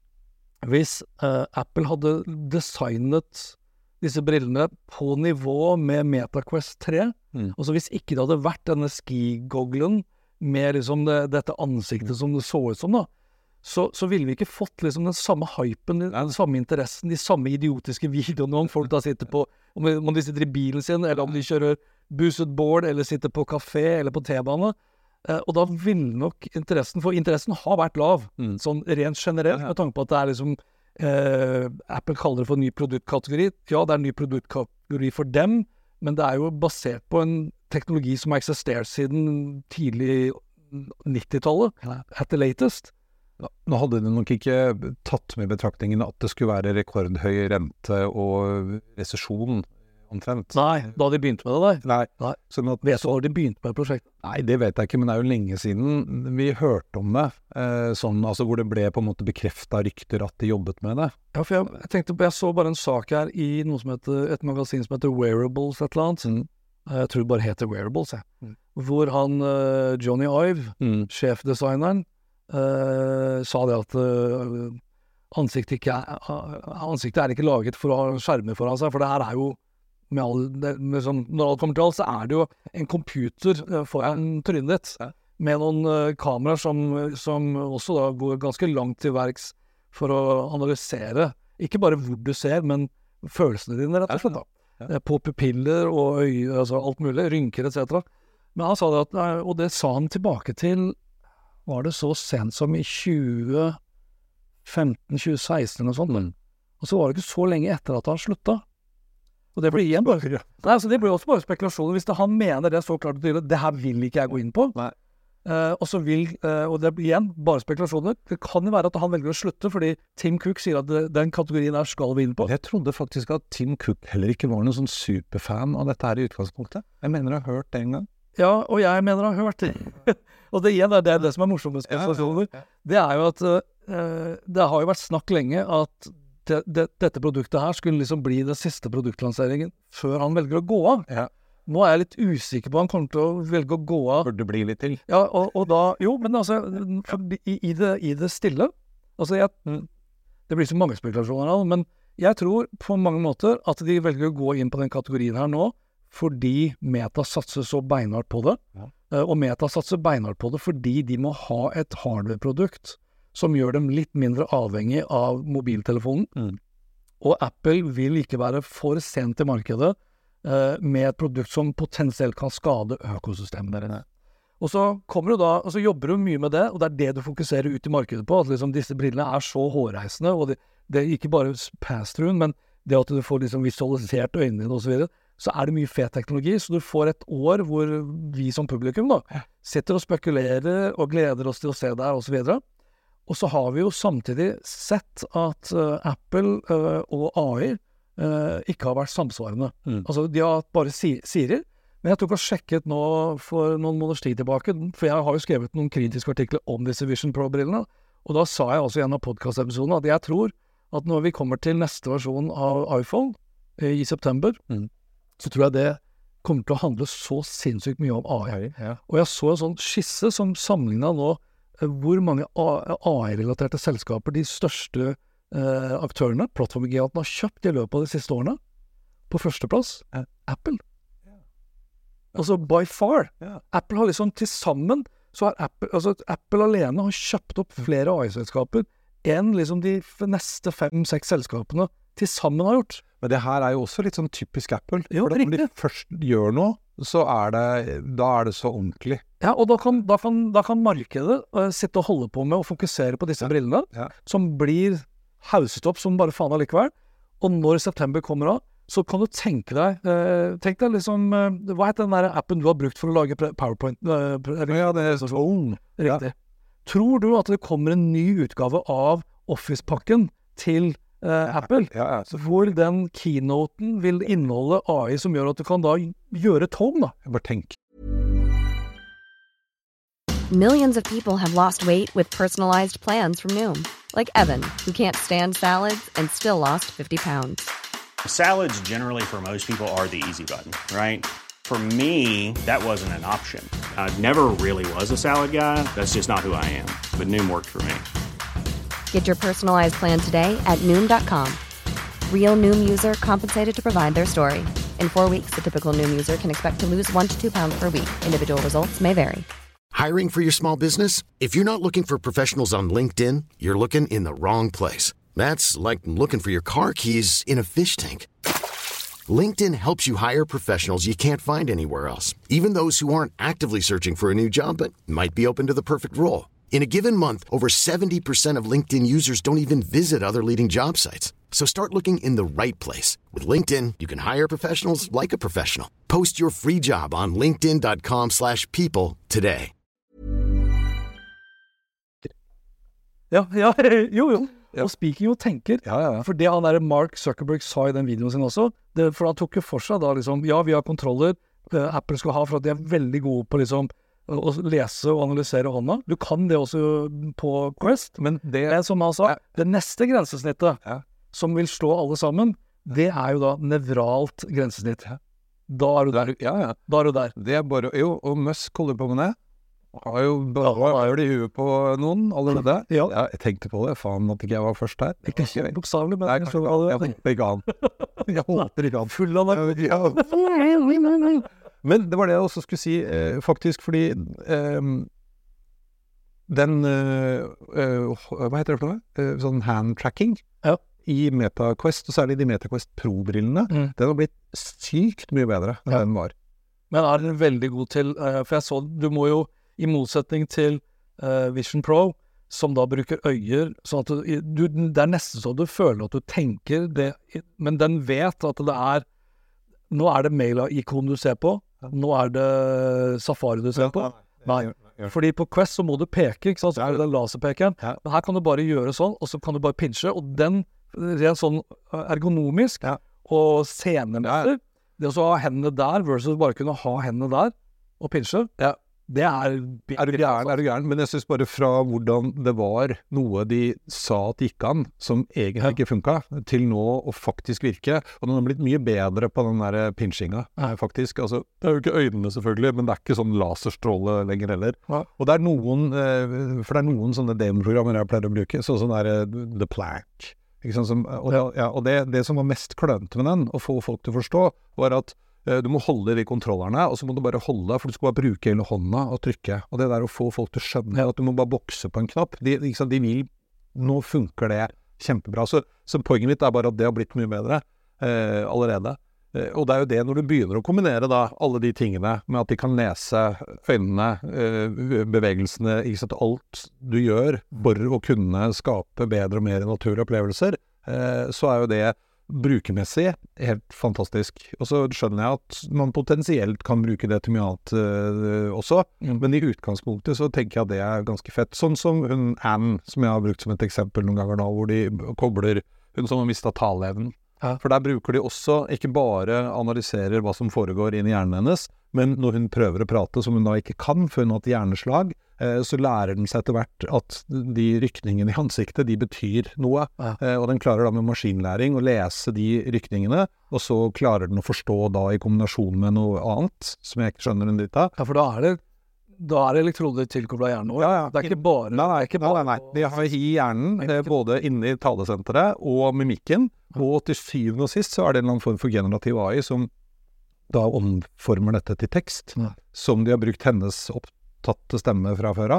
hvis eh, Apple hadde designet disse brillene på nivå med MetaQuest tre, Mm. altså hvis ikke det hadde vært denne ski-gogglen med liksom det, dette ansiktet som det så ut som da, så, så ville vi ikke fått liksom den samme hypen, den samme interessen, de samme idiotiske videoene om folk da sitter på, om de, om de sitter i bilen sin, eller om de kjører boosted board, eller sitter på kafé, eller på T-bane. Eh, og da vil nok interessen, for interessen har vært lav, mm. sånn rent generelt, med tanke på at det er liksom, eh, Apple kaller det for ny produktkategori. Ja, det er en ny produktkategori for dem, men det er jo basert på en teknologi som har eksistert siden tidlig nittitallet, at the latest. Nå hadde de nok ikke tatt med betraktningen at det skulle være rekordhøy rente og resesjon omtrent. Nei, da de begynte med det der. Nei. Nei. Sånn at, vet du hva de begynte med prosjektet? Nei, det vet jeg ikke, men det er jo lenge siden vi hørte om det. Eh, sånn, altså hvor det ble på en måte bekreftet rykter at de jobbet med det. Ja, for jeg, jeg tenkte, jeg så bare en sak her i noe som heter, et magasin som heter Wearables et eller annet. Mm. Jeg tror det bare heter Wearables, jeg. Mm. Hvor han, uh, Johnny Ive, mm. sjefdesigneren, Uh, sa det at uh, ansiktet, ikke er, uh, ansiktet er ikke laget for å ha skjermer foran seg, for det her er jo med all, det, med sånn, når alt kommer til alt, så er det jo en computer uh, foran trynet ditt, ja. Med noen uh, kameraer som, som også da går ganske langt til verks for å analysere, ikke bare hvor du ser, men følelsene dine, rett og slett da. Ja. Ja. På pupiller og øye, altså alt mulig, rynker et cetera. Men han sa det at, uh, og det sa han tilbake til var det så sent som i tjue femten tjue seksten eller noe sånt. Mm. Og så var det ikke så lenge etter at han slutta. Og det blir igjen bare... Nei, så det blir også bare spekulasjoner. Hvis det, han mener det så klart og tydelig, det her vil ikke jeg gå inn på. Nei. Uh, og så vil, uh, og det blir igjen bare spekulasjoner. Det kan jo være at han velger å slutte, fordi Tim Cook sier at det, den kategorien der skal vi inn på. Jeg trodde faktisk at Tim Cook heller ikke var noen sånn superfan av dette her i utgangspunktet. Jeg mener jeg har hørt det en gang. Ja, og jeg mener jeg har hørt det. Og det igjen er det, det som er morsomt med spesialisasjoner. Ja, ja, ja. Det er jo at uh, det har jo vært snakk lenge at det, det, dette produktet her skulle liksom bli den siste produktlanseringen før han velger å gå av. Ja. Nå er jeg litt usikker på han kommer til å velge å gå av. Burde det bli litt til? Ja, og, og da, jo, men altså, for, i, i, det, i det stille, altså jeg, det blir så mange spekulasjoner av, men jeg tror på mange måter at de velger å gå inn på den kategorien her nå, fordi Meta satser så beinhardt på det, ja. Og Meta satser beinhardt på det fordi de må ha et hardware-produkt som gjør dem litt mindre avhengig av mobiltelefonen. Mm. Og Apple vil ikke være for sent i markedet uh, med et produkt som potensielt kan skade økosystemet der inne. Og så kommer du da, og så jobber du mye med det, og det er det du fokuserer ut i markedet på, at liksom disse brillene er så hårreisende, og det, det er ikke bare pass-through, men det at du får liksom visualisert øynene dine og så videre, så er det mye fet teknologi, så du får et år hvor vi som publikum da, sitter og spekulerer og gleder oss til å se det her og så videre. Og så har vi jo samtidig sett at uh, Apple uh, og A I uh, ikke har vært samsvarende. Mm. Altså, de har bare si Siri, men jeg tok og sjekket nå for noen måneders tid tilbake, for jeg har jo skrevet noen kritiske artikler om disse Vision Pro-brillene, og da sa jeg også i en av podcast-episodene at jeg tror at når vi kommer til neste versjon av iPhone uh, i september, mm. så tror jeg det kommer til å handle så sinnssykt mye om A I. Ja. Og jeg så en sånn skisse som sammenlignet nå hvor mange A I-relaterte selskaper de største eh, aktørene, plattformgigantene, har kjøpt i løpet av de siste årene. På førsteplass, eh, Apple. Ja. Altså, by far. Ja. Apple har liksom til sammen, så har Apple, altså Apple alene har kjøpt opp flere A I-selskaper enn liksom de neste fem-seks selskapene til sammen har gjort. Men det her er jo også litt sånn typisk Apple. Jo, for når de først gjør noe, så er det, da er det så ordentlig. Ja, og da kan, da kan, da kan markedet uh, sitte og holde på med å fokusere på disse ja. brillene, ja. som blir hauset opp som bare faen allikevel. Og når september kommer av, så kan du tenke deg, uh, tenk deg liksom, uh, hva heter den der appen du har brukt for å lage PowerPoint? Uh, ja, det er sånn. Riktig. Ja. Tror du at det kommer en ny utgave av Office-pakken til Uh, Apple, ja, ja, ja. hvor den keynoten vil inneholde A I som gjør at du kan da gjøre tone da. Jeg bare tenk. Millions of people have lost weight with personalized plans from Noom. Like Evan, who can't stand salads and still lost fifty pounds. Salads generally for most people are the easy button, right? For me, that wasn't an option. I never really was a salad guy. That's just not who I am. But Noom worked for me. Get your personalized plan today at Noom dot com. Real Noom user compensated to provide their story. In four weeks, the typical Noom user can expect to lose one to two pounds per week. Individual results may vary. Hiring for your small business? If you're not looking for professionals on LinkedIn, you're looking in the wrong place. That's like looking for your car keys in a fish tank. LinkedIn helps you hire professionals you can't find anywhere else, even those who aren't actively searching for a new job but might be open to the perfect role. In a given month, over seventy percent of LinkedIn users don't even visit other leading job sites. So start looking in the right place. With LinkedIn, you can hire professionals like a professional. Post your free job on linkedin.com slash people today. Ja, ja, jo, jo. Og speaking og tenker, ja, ja, ja. For det han der Mark Zuckerberg sa i den videoen sin også, det, for han tok jo for seg da liksom, ja, vi har kontroller, uh, Apple skal ha for at de er veldig gode på liksom, å lese og analysere hånda. Du kan det også på Quest, men det, det som han sa, ja. Det neste grensesnittet, ja. Som vil slå alle sammen, det er jo da nevralt grensesnitt. Da er du der. Ja, ja. Da er du der. Det er bare, jo, og Musk holder på med det. Har jo bare det i huet på noen allerede. Ja. Ja, jeg tenkte på det, faen at ikke jeg var først her. Ikke så bokstavelig, men Nei, jeg, jeg håper ikke han. Jeg håper ikke han. Full av det. Ja. Men det var det jeg også skulle si, eh, faktisk, fordi eh, den, eh, eh, hva heter det for noe? Eh, sånn hand-tracking ja. I MetaQuest, og særlig de MetaQuest Pro-brillene, mm. den har blitt sykt mye bedre enn ja. Den var. Men er den veldig god til, uh, for jeg så, du må jo I motsetning til uh, Vision Pro, som da bruker øyer, sånn at du, du, det er nesten så du føler at du tenker det, men den vet at det er, nå er det mail-ikon du ser på, nå er det Safari du ser på. Nei, fordi på Quest så må du peke, ikke sant, så er det den laserpekeren. Men her kan du bare gjøre sånn, og så kan du bare pinche, og den, rent sånn ergonomisk, og scenemessig, det å ha hendene der, versus bare kunne ha hendene der, og pinche, ja. Det er... Er du gæren, er du gæren? Men jeg synes bare fra hvordan det var noe de sa at det gikk an, som egentlig ja. Ikke funket, til nå å faktisk virke. Og den har blitt mye bedre på den der pinchinga, ja. Faktisk. Altså, det er jo ikke øynene selvfølgelig, men det er ikke sånn laserstråle lenger heller. Ja. Og det er noen, for det er noen sånne demoprogrammer jeg pleier å bruke, sånn som der The Plank. Ikke sant? Som, og ja, og det, det som var mest klønete med den, å få folk til å forstå, var at du må holde i de kontrollerne, og så må du bare holde, for du skal bare bruke hele hånda og trykke. Og det der å få folk til å skjønne at du må bare bokse på en knapp, de, liksom, de vil, nå funker det kjempebra. Så, så poenget mitt er bare at det har blitt mye bedre eh, allerede. Eh, og det er jo det når du begynner å kombinere da, alle de tingene med at de kan lese øynene, eh, bevegelsene, ikke sant, alt du gjør for å kunne skape bedre og mer naturlige opplevelser, eh, så er jo det brukermessig helt fantastisk. Og så skjønner jeg at man potensielt kan bruke det til mye annet uh, også, mm. men i utgangspunktet så tenker jeg at det er ganske fett. Sånn som hun Anne, som jeg har brukt som et eksempel noen ganger nå, hvor de kobler hun som har mistet taleevnen. Ja. For der bruker de også, ikke bare analyserer hva som foregår inn i hjernen hennes, men når hun prøver å prate som hun da ikke kan, før hun har hatt hjerneslag, eh, så lærer den seg etter hvert at de rykningene i ansiktet, de betyr noe. Ja. Eh, og den klarer da med maskinlæring å lese de rykningene, og så klarer den å forstå da i kombinasjon med noe annet, som jeg ikke skjønner en dritt av. Ja, for da er det Da er det elektroder tilkoblet hjernen også. Ja, ja. Det er ikke bare... Nei, nei, ikke bare, nei, nei. De har i hjernen, eh, både inne i talesenteret og mimikken, og til syvende og sist så er det en eller annen form for generativ A I som da omformer dette til tekst, ja. Som de har brukt hennes opptatte stemme fra før av,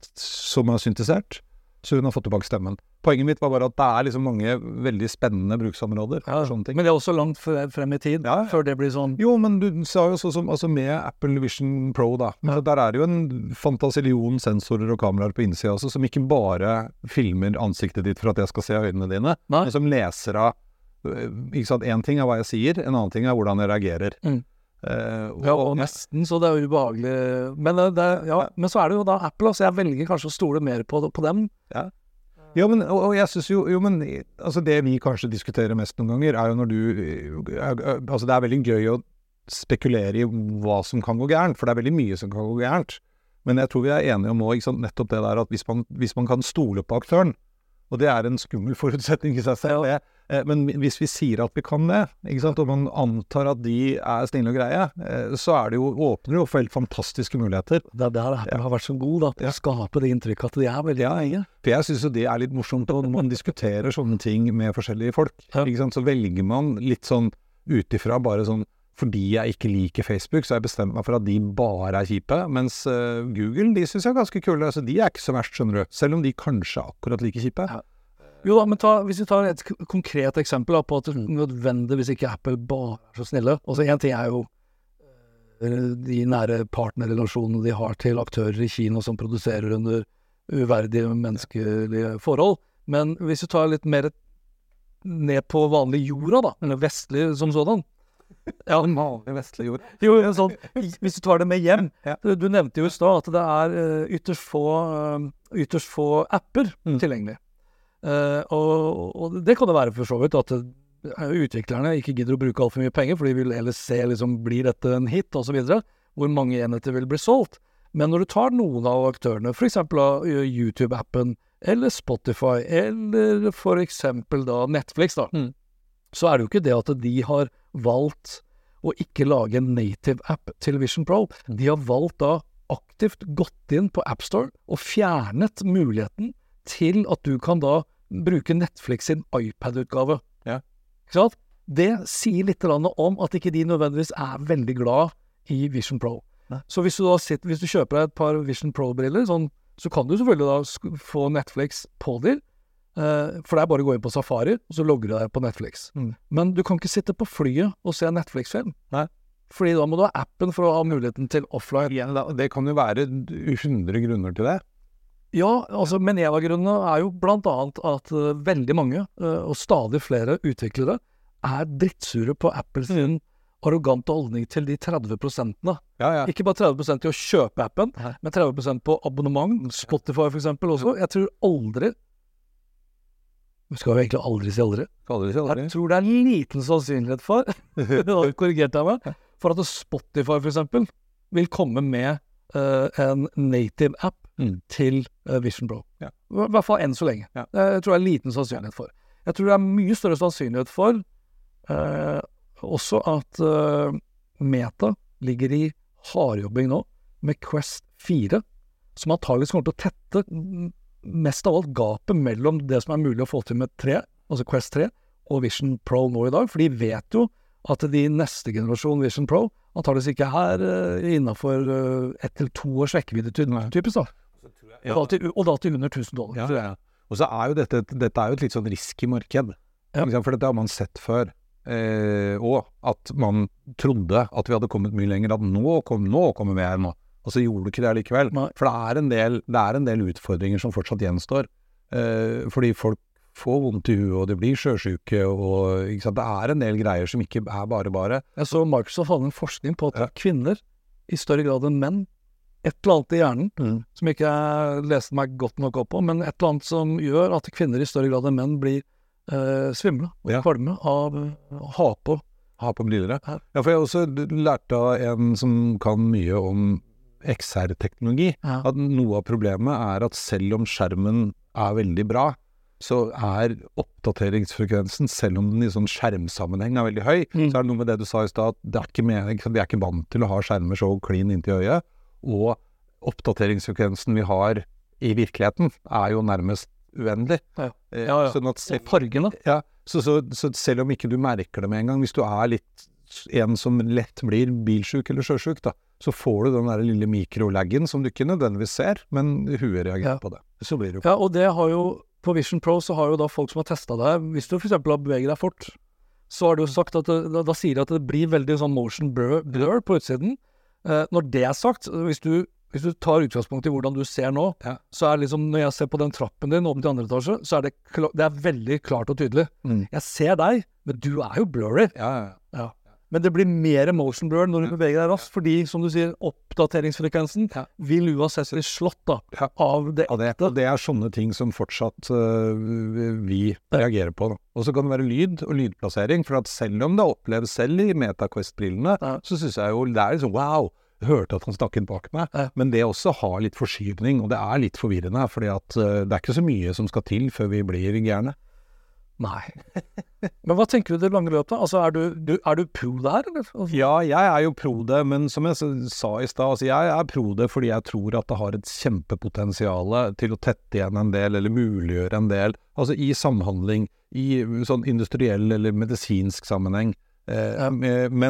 som er syntisert, så hun har fått tilbake stemmen. Poenget mitt var bare at det er liksom mange veldig spennende bruksområder. Ja, sånne ting. Men det er også langt frem i tid, ja, ja. Før det blir sånn... Jo, men du sa jo sånn som altså med Apple Vision Pro da, ja. Der er det jo en fantasillion sensorer og kameraer på innsida også, som ikke bare filmer ansiktet ditt for at jeg skal se øynene dine, Nei. Men som leser av, ikke sant, en ting er hva jeg sier, en annen ting er hvordan jeg reagerer. Mm. Uh, og, ja, og nesten, så det er jo ubehagelig. Men, det, ja, men så er det jo da Apple, så jeg velger kanskje å stole mer på, på dem. Ja. Ja, men, og, og jeg synes jo, jo, men altså det vi kanskje diskuterer mest noen ganger, er jo når du, altså det er veldig gøy å spekulere i hva som kan gå gærent, for det er veldig mye som kan gå gærent. Men jeg tror vi er enige om også, nettopp det der at hvis man, hvis man kan stole på aktøren, og det er en skummel forutsetning i seg selv, det, men hvis vi sier at vi kan det, ikke sant, og man antar at de er snille og greie, så er det jo, åpner jo for helt fantastiske muligheter. Det er der Apple ja. Har vært så god da, til å skape det inntrykket at de er veldig eie. For jeg synes jo det er litt morsomt når man diskuterer sånne ting med forskjellige folk, ja. Ikke sant, så velger man litt sånn utifra bare sånn fordi jeg ikke liker Facebook, så har jeg bestemt meg for at de bare er kjipe, mens uh, Google, de synes jeg er ganske kule, altså de er ikke så verst, skjønner du, selv om de kanskje er akkurat like kjipe. Ja. Jo da, men ta, hvis vi tar et konkret eksempel da, på at det nødvendigvis ikke Apple bare er så snille. Altså en ting er jo de nære partnerrelasjonene de har til aktører i Kina som produserer under uverdige menneskelige forhold. Men hvis du tar litt mer ned på vanlig jorda da, eller vestlig som sådan. Ja, en vanlig vestlig jord. Jo, sånn, hvis du tar det med hjem. Ja. Du, du nevnte jo i stad at det er uh, ytterst få, uh, ytterst få apper mm. tilgjengelig. Uh, og, og det kan det være for så vidt at utviklerne ikke gidder å bruke alt for mye penger, for de vil heller se, liksom, blir dette en hit, og så videre, hvor mange enheter vil bli solgt. Men når du tar noen av aktørene, for eksempel av YouTube-appen, eller Spotify, eller for eksempel da Netflix, da, mm. så er det jo ikke det at de har valgt å ikke lage en native app til Vision Pro. De har valgt da aktivt gått inn på App Store og fjernet muligheten til at du kan da bruke Netflix sin iPad-utgave. Ja. Ikke sant? Det sier litt om at ikke de nødvendigvis er veldig glad i Vision Pro. Ja. Så hvis du da sitter, hvis du kjøper deg et par Vision Pro-briller, sånn, så kan du selvfølgelig da få Netflix på dem, uh, for det er bare å gå inn på Safari, og så logger du deg på Netflix. Mm. Men du kan ikke sitte på flyet og se Netflix-film. Nei. Fordi da må du ha appen for å ha muligheten til offline. Igjen, da, det kan jo være hundre grunner til det. Ja, altså, men en av grunnene er jo blant annet at uh, veldig mange, uh, og stadig flere utviklere, er drittsure på Apples mm. arrogante holdning til de tretti prosentene. Ja, ja. Ikke bare tretti prosent til å kjøpe appen, Nei. men tretti prosent på abonnement, Spotify for eksempel også. Jeg tror aldri, vi skal jo egentlig aldri si aldri, aldri, si aldri. Jeg tror det er en liten sannsynlighet for, korrigert jeg meg, for at Spotify for eksempel vil komme med uh, en native app Mm. til uh, Vision Pro. Ja. I hvert fall enn så lenge. Ja. Jeg tror det er en liten sannsynlighet for. Jeg tror det er mye større sannsynlighet for uh, også at uh, Meta ligger i hardjobbing nå med Quest fire, som antageligvis kommer til å tette mest av alt gapet mellom det som er mulig å få til med tre, altså Quest tre, og Vision Pro nå i dag, for de vet jo at de neste generasjon Vision Pro antageligvis ikke er uh, innenfor uh, ett til to års rekkevidde typisk da. Ja. Og, da til, og da til under tusen dollar. Ja, ja, ja. Og så er jo dette, dette er jo et litt sånn risky marked. Ja. For dette har man sett før. Eh, og at man trodde at vi hadde kommet mye lenger, at nå, kom, nå kommer vi her nå. Og så gjorde du ikke det likevel. Nei. For det er, en del, det er en del utfordringer som fortsatt gjenstår. Eh, fordi folk får vondt i huet, og de blir sjøsyke, og ikke sant? Det er en del greier som ikke er bare bare. Jeg så Microsoft hadde en forskning på at ja. kvinner i større grad enn menn, et eller annet i hjernen, mm. som ikke jeg leste meg godt nok opp på, men et eller annet som gjør at kvinner i større grad enn menn blir eh, svimle og ja. kvalme av å ha på. Ha på briller, ja. Ja, for jeg har også lært av en som kan mye om X R-teknologi, ja. at noe av problemet er at selv om skjermen er veldig bra, så er oppdateringsfrekvensen, selv om den i sånn skjermsammenheng er veldig høy, mm. så er det noe med det du sa i sted, at det er ikke med, vi er ikke vant til å ha skjermer så clean inntil øyet, og oppdateringsfrekvensen vi har i virkeligheten er jo nærmest uendelig. Ja, ja, ja. Sånn at selv, og fargene. Ja, så, så, så selv om ikke du merker det med en gang, hvis du er litt en som lett blir bilsjuk eller sjøsjuk, da, så får du den der lille mikrolaggen som du ikke nødvendigvis ser, men huet reagerer ja. på det. Så blir det jo. Ja, og det har jo, på Vision Pro så har jo da folk som har testet det, hvis du for eksempel har beveget deg fort, så har du jo sagt at det, da, da sier de at det blir veldig sånn motion blur, blur på utsiden. Uh, når det er sagt, hvis du, hvis du tar utgangspunkt i hvordan du ser nå, ja. så er det liksom, når jeg ser på den trappen din opp til andre etasje, så er det, det er veldig klart og tydelig. Mm. Jeg ser deg, men du er jo blurry. Ja, ja, ja. ja. Men det blir mer motion blur når du beveger deg raskt, fordi, som du sier, oppdateringsfrekvensen ja. vil uansett bli slått da, ja. av det ekte. Ja, det, det er sånne ting som fortsatt uh, vi reagerer på. Da. Og så kan det være lyd og lydplassering, for at selv om det oppleves selv i MetaQuest-brillene, ja. så synes jeg jo, det er liksom, wow, jeg hørte at han snakket bak meg, ja. men det også har litt forskyvning, og det er litt forvirrende, fordi at uh, det er ikke så mye som skal til før vi blir gjerne. Nei. Men hva tenker du det lange løpet? Altså, er du, du, er du pro det her, eller? Altså. Ja, jeg er jo pro det, men som jeg sa i sted, altså, jeg er pro det fordi jeg tror at det har et kjempepotensial til å tette igjen en del, eller muliggjøre en del, altså i samhandling, i sånn industriell eller medisinsk sammenheng. Eh, ja. Men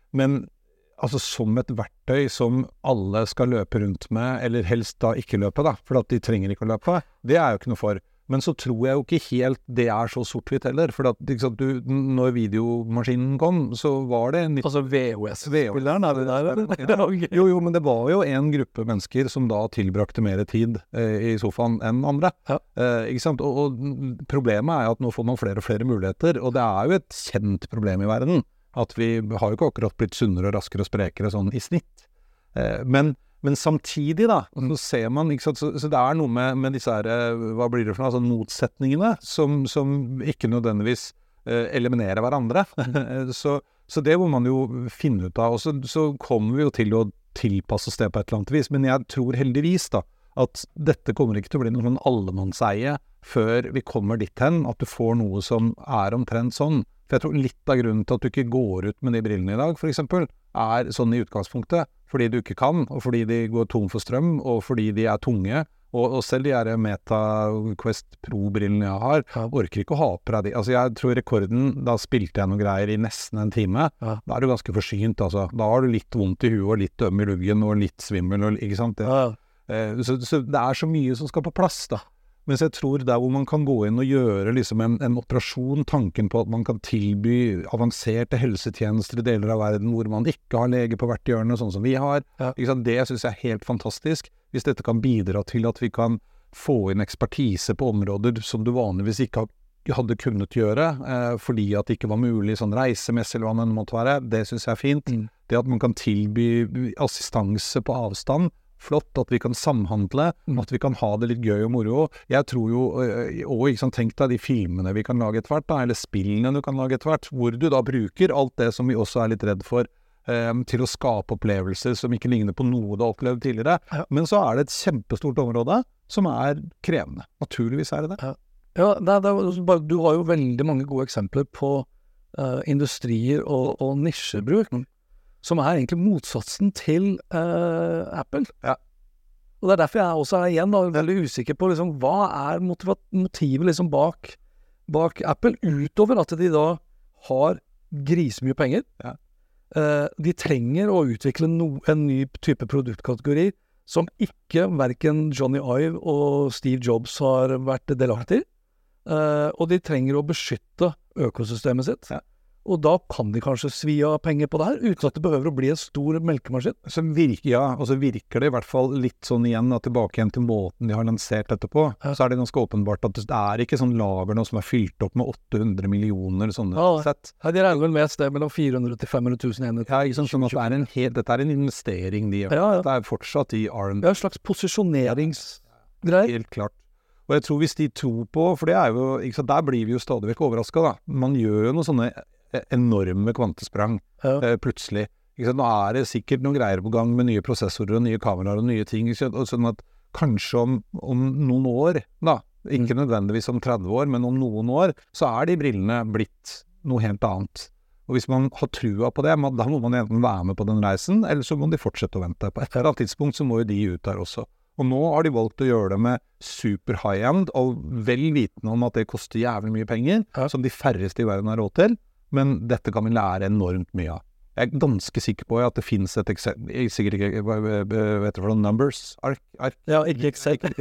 men altså som et verktøy som alle skal løpe rundt med, eller helst da ikke løpe da, for at de trenger ikke å løpe, det er jo ikke noe for. Men så tror jeg jo ikke helt det er så sort-hvitt heller, for at liksom, du, når videomaskinen kom, så var det en... Altså V O S-spilleren, er det der? Eller? jo, jo, men det var jo en gruppe mennesker som da tilbrakte mer tid eh, i sofaen enn andre. Ja. Eh, ikke sant? Og, og problemet er jo at nå får man flere og flere muligheter, og det er jo et kjent problem i verden, at vi har jo ikke akkurat blitt sunnere og raskere og sprekere sånn i snitt. Eh, men Men samtidig da, så ser man, ikke sant, så, så det er noe med, med disse her, hva blir det for noe, altså motsetningene, som, som ikke nødvendigvis eh, eliminerer hverandre. så, så det må man jo finne ut av, og så, så kommer vi jo til å tilpasse oss det på et eller annet vis, men jeg tror heldigvis da, at dette kommer ikke til å bli noen allemannseie før vi kommer dit hen, at du får noe som er omtrent sånn. For jeg tror litt av grunnen til at du ikke går ut med de brillene i dag, for eksempel, er sånn i utgangspunktet, fordi du ikke kan, og fordi de går tom for strøm, og fordi de er tunge, og, og selv de her Meta Quest Pro-brillene jeg har, ja. Orker ikke å ha på deg de. Altså jeg tror rekorden, da spilte jeg noen greier i nesten en time, ja. Da er du ganske forsynt, altså. Da har du litt vondt i huet, og litt øm i luggen, og litt svimmel, og, ikke sant? Det, ja. eh, så, så det er så mye som skal på plass da. Mens jeg tror der hvor man kan gå inn og gjøre liksom en, en operasjon, tanken på at man kan tilby avanserte helsetjenester i deler av verden hvor man ikke har lege på hvert hjørne, sånn som vi har, ja. Ikke sant? Det synes jeg er helt fantastisk. Hvis dette kan bidra til at vi kan få inn ekspertise på områder som du vanligvis ikke hadde kunnet gjøre, eh, fordi at det ikke var mulig sånn reisemessig eller hva det måtte være, det synes jeg er fint. Mm. Det at man kan tilby assistanse på avstand, flott, at vi kan samhandle, mm. at vi kan ha det litt gøy og moro. Jeg tror jo, og ikke sant, tenk deg de filmene vi kan lage etter hvert, da, eller spillene du kan lage etter hvert, hvor du da bruker alt det som vi også er litt redd for, um, til å skape opplevelser som ikke ligner på noe du har opplevd tidligere. Ja. Men så er det et kjempestort område som er krevende. Naturligvis er det det. Ja, ja det er, det er, bare, du har jo veldig mange gode eksempler på uh, industrier og, og nisjebruk, mm. som er egentlig motsatsen til uh, Apple. Ja. Og det er derfor jeg også er igjen da, veldig usikker på liksom, hva er motiv- motivet liksom, bak, bak Apple, utover at de da har grisemye penger. Ja. Uh, de trenger å utvikle no, en ny type produktkategori som ikke hverken Johnny Ive og Steve Jobs har vært delaktig i. Uh, og de trenger å beskytte økosystemet sitt. Ja. Og da kan de kanskje svi av penger på det her, uten at det behøver å bli en stor melkemaskin. Så virker, ja, og så virker det i hvert fall litt sånn igjen, at tilbake igjen til måten de har lansert dette på, ja. Så er det ganske åpenbart at det er ikke sånn lager nå som er fylt opp med åtte hundre millioner sånne ja, sett. Ja, de regner vel med et sted mellom fire hundre til fem hundre tusen enheter. Ja, ikke sånn, sånn at det er en helt, dette er en investering de gjør. Ja, ja. Det er fortsatt i R and D. Det er en slags posisjoneringsgreier. Helt klart. Og jeg tror hvis de tror på, for det er jo, ikke sant, der blir vi jo stadig vekk overrasket da. Man gjør jo noe sånne enorme kvantesprang ja. eh, plutselig. Ikke sant? Nå er det sikkert noen greier på gang med nye prosessorer og nye kameraer og nye ting, ikke sant? Og sånn at kanskje om, om noen år, da, ikke mm. nødvendigvis om tretti år, men om noen år, så er de brillene blitt noe helt annet. Og hvis man har trua på det, da må man enten være med på den reisen, eller så må de fortsette å vente. På et eller annet tidspunkt så må jo de ut der også. Og nå har de valgt å gjøre det med super high-end, og vel vitende om at det koster jævlig mye penger, ja. Som de færreste i verden har råd til. Men dette kan vi lære enormt mye av. Jeg er ganske sikker på at det finnes et eksempel, jeg er sikkert ikke, hva vet du for noen numbers? Ark? Ark? Ja, ikke eksempel.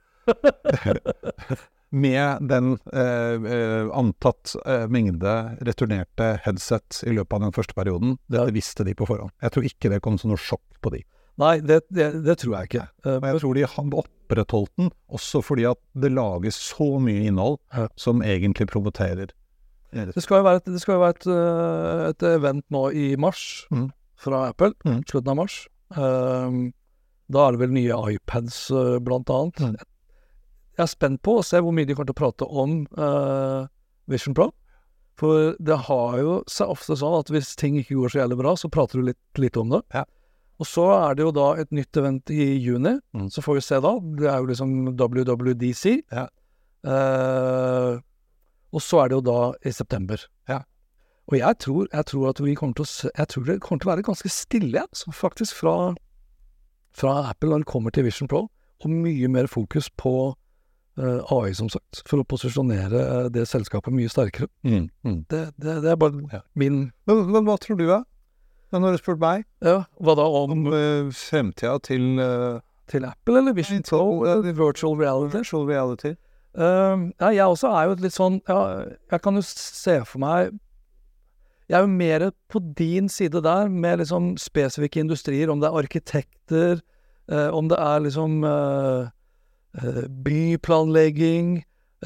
Med den eh, antatt eh, mengde returnerte headset i løpet av den første perioden, det visste de på forhånd. Jeg tror ikke det kom som noe sjokk på de. Nei, det, det, det tror jeg ikke. Uh, jeg tror de har opprettholdt den, også fordi at det lages så mye innhold ja. Som egentlig provoterer. Det skal jo være et, det skal jo være et, et event nå i mars mm. fra Apple, mm. slutten av mars. Um, da er det vel nye iPads uh, blant annet. Mm. Jeg er spent på å se hvor mye de kommer til å prate om uh, Vision Pro. For det har jo seg ofte sånn at hvis ting ikke går så jævlig bra, så prater du litt, litt om det. Ja. Og så er det jo da et nytt event i juni, mm. så får vi se da. Det er jo liksom W W D C. Ja. Uh, og så er det jo da i september. Ja. Og jeg tror, jeg tror at vi kommer til å se, jeg tror det kommer til å være ganske stille, altså, faktisk fra, fra Apple når det kommer til Vision Pro, og mye mer fokus på uh, A I, som sagt, for å posisjonere uh, det selskapet mye sterkere. Mm. Mm. Det, det, det er bare ja. min... Men, men hva tror du da? Ja, når du spurt meg. Ja, hva da om, om uh, fremtiden til, uh, til Apple, eller Vision Pro, eller virtual reality? Virtual reality. Uh, ja, jeg også er jo litt sånn, ja, jeg kan jo se for meg, jeg er jo mer på din side der, med liksom spesifikke industrier, om det er arkitekter, uh, om det er liksom uh, uh, byplanlegging,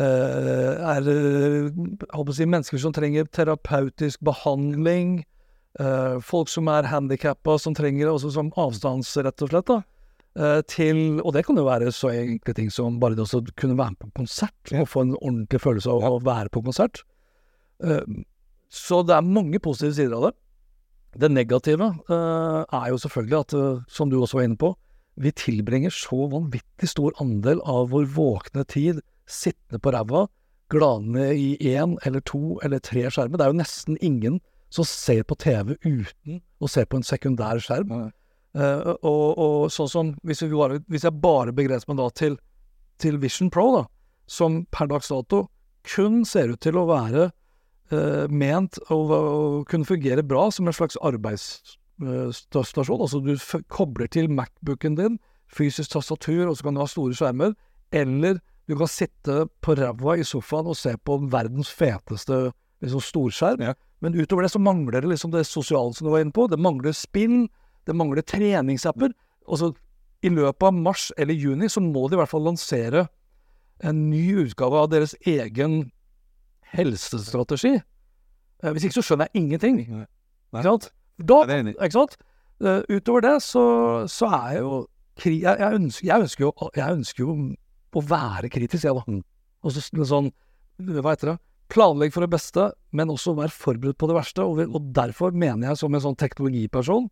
uh, er uh, jeg håper å si, mennesker som trenger terapeutisk behandling, uh, folk som er handicappet, som trenger også som avstands, rett og slett da. Uh, til, og det kan jo være så enkle ting som bare det å kunne være på konsert og få en ordentlig følelse av å være på konsert. Uh, så det er mange positive sider av det. Det negative uh, er jo selvfølgelig at, uh, som du også var inne på, vi tilbringer så vanvittig stor andel av vår våkne tid sittende på ræva, gladende i en eller to eller tre skjermer. Det er jo nesten ingen som ser på T V uten å se på en sekundær skjerm. Ja. Uh, og, og sånn som hvis, vi bare, hvis jeg bare begrenser meg da til, til Vision Pro da, som per dags dato kun ser ut til å være uh, ment å, å kunne fungere bra som en slags arbeidsstasjon, uh, altså du f- kobler til MacBooken din, fysisk tastatur, og så kan du ha store skjermer, eller du kan sitte på ræva i sofaen og se på verdens feteste liksom, storskjerm, ja. Men utover det så mangler det liksom det sosiale som du var inne på, det mangler spill, det mangler treningsapper. Altså, i løpet av mars eller juni så må de i hvert fall lansere en ny utgave av deres egen helsestrategi. Eh, hvis ikke så skjønner jeg ingenting. Nei. Ikke sant? Da, ikke sant? Uh, utover det så, så er jeg jo kri- jeg, jeg, ønsker, jeg, ønsker jo, jeg ønsker jo å være kritisk, jeg da. Mm. Og så sånn, hva heter det? Planlegg for det beste, men også være forberedt på det verste. Og, og derfor mener jeg som en sånn teknologiperson,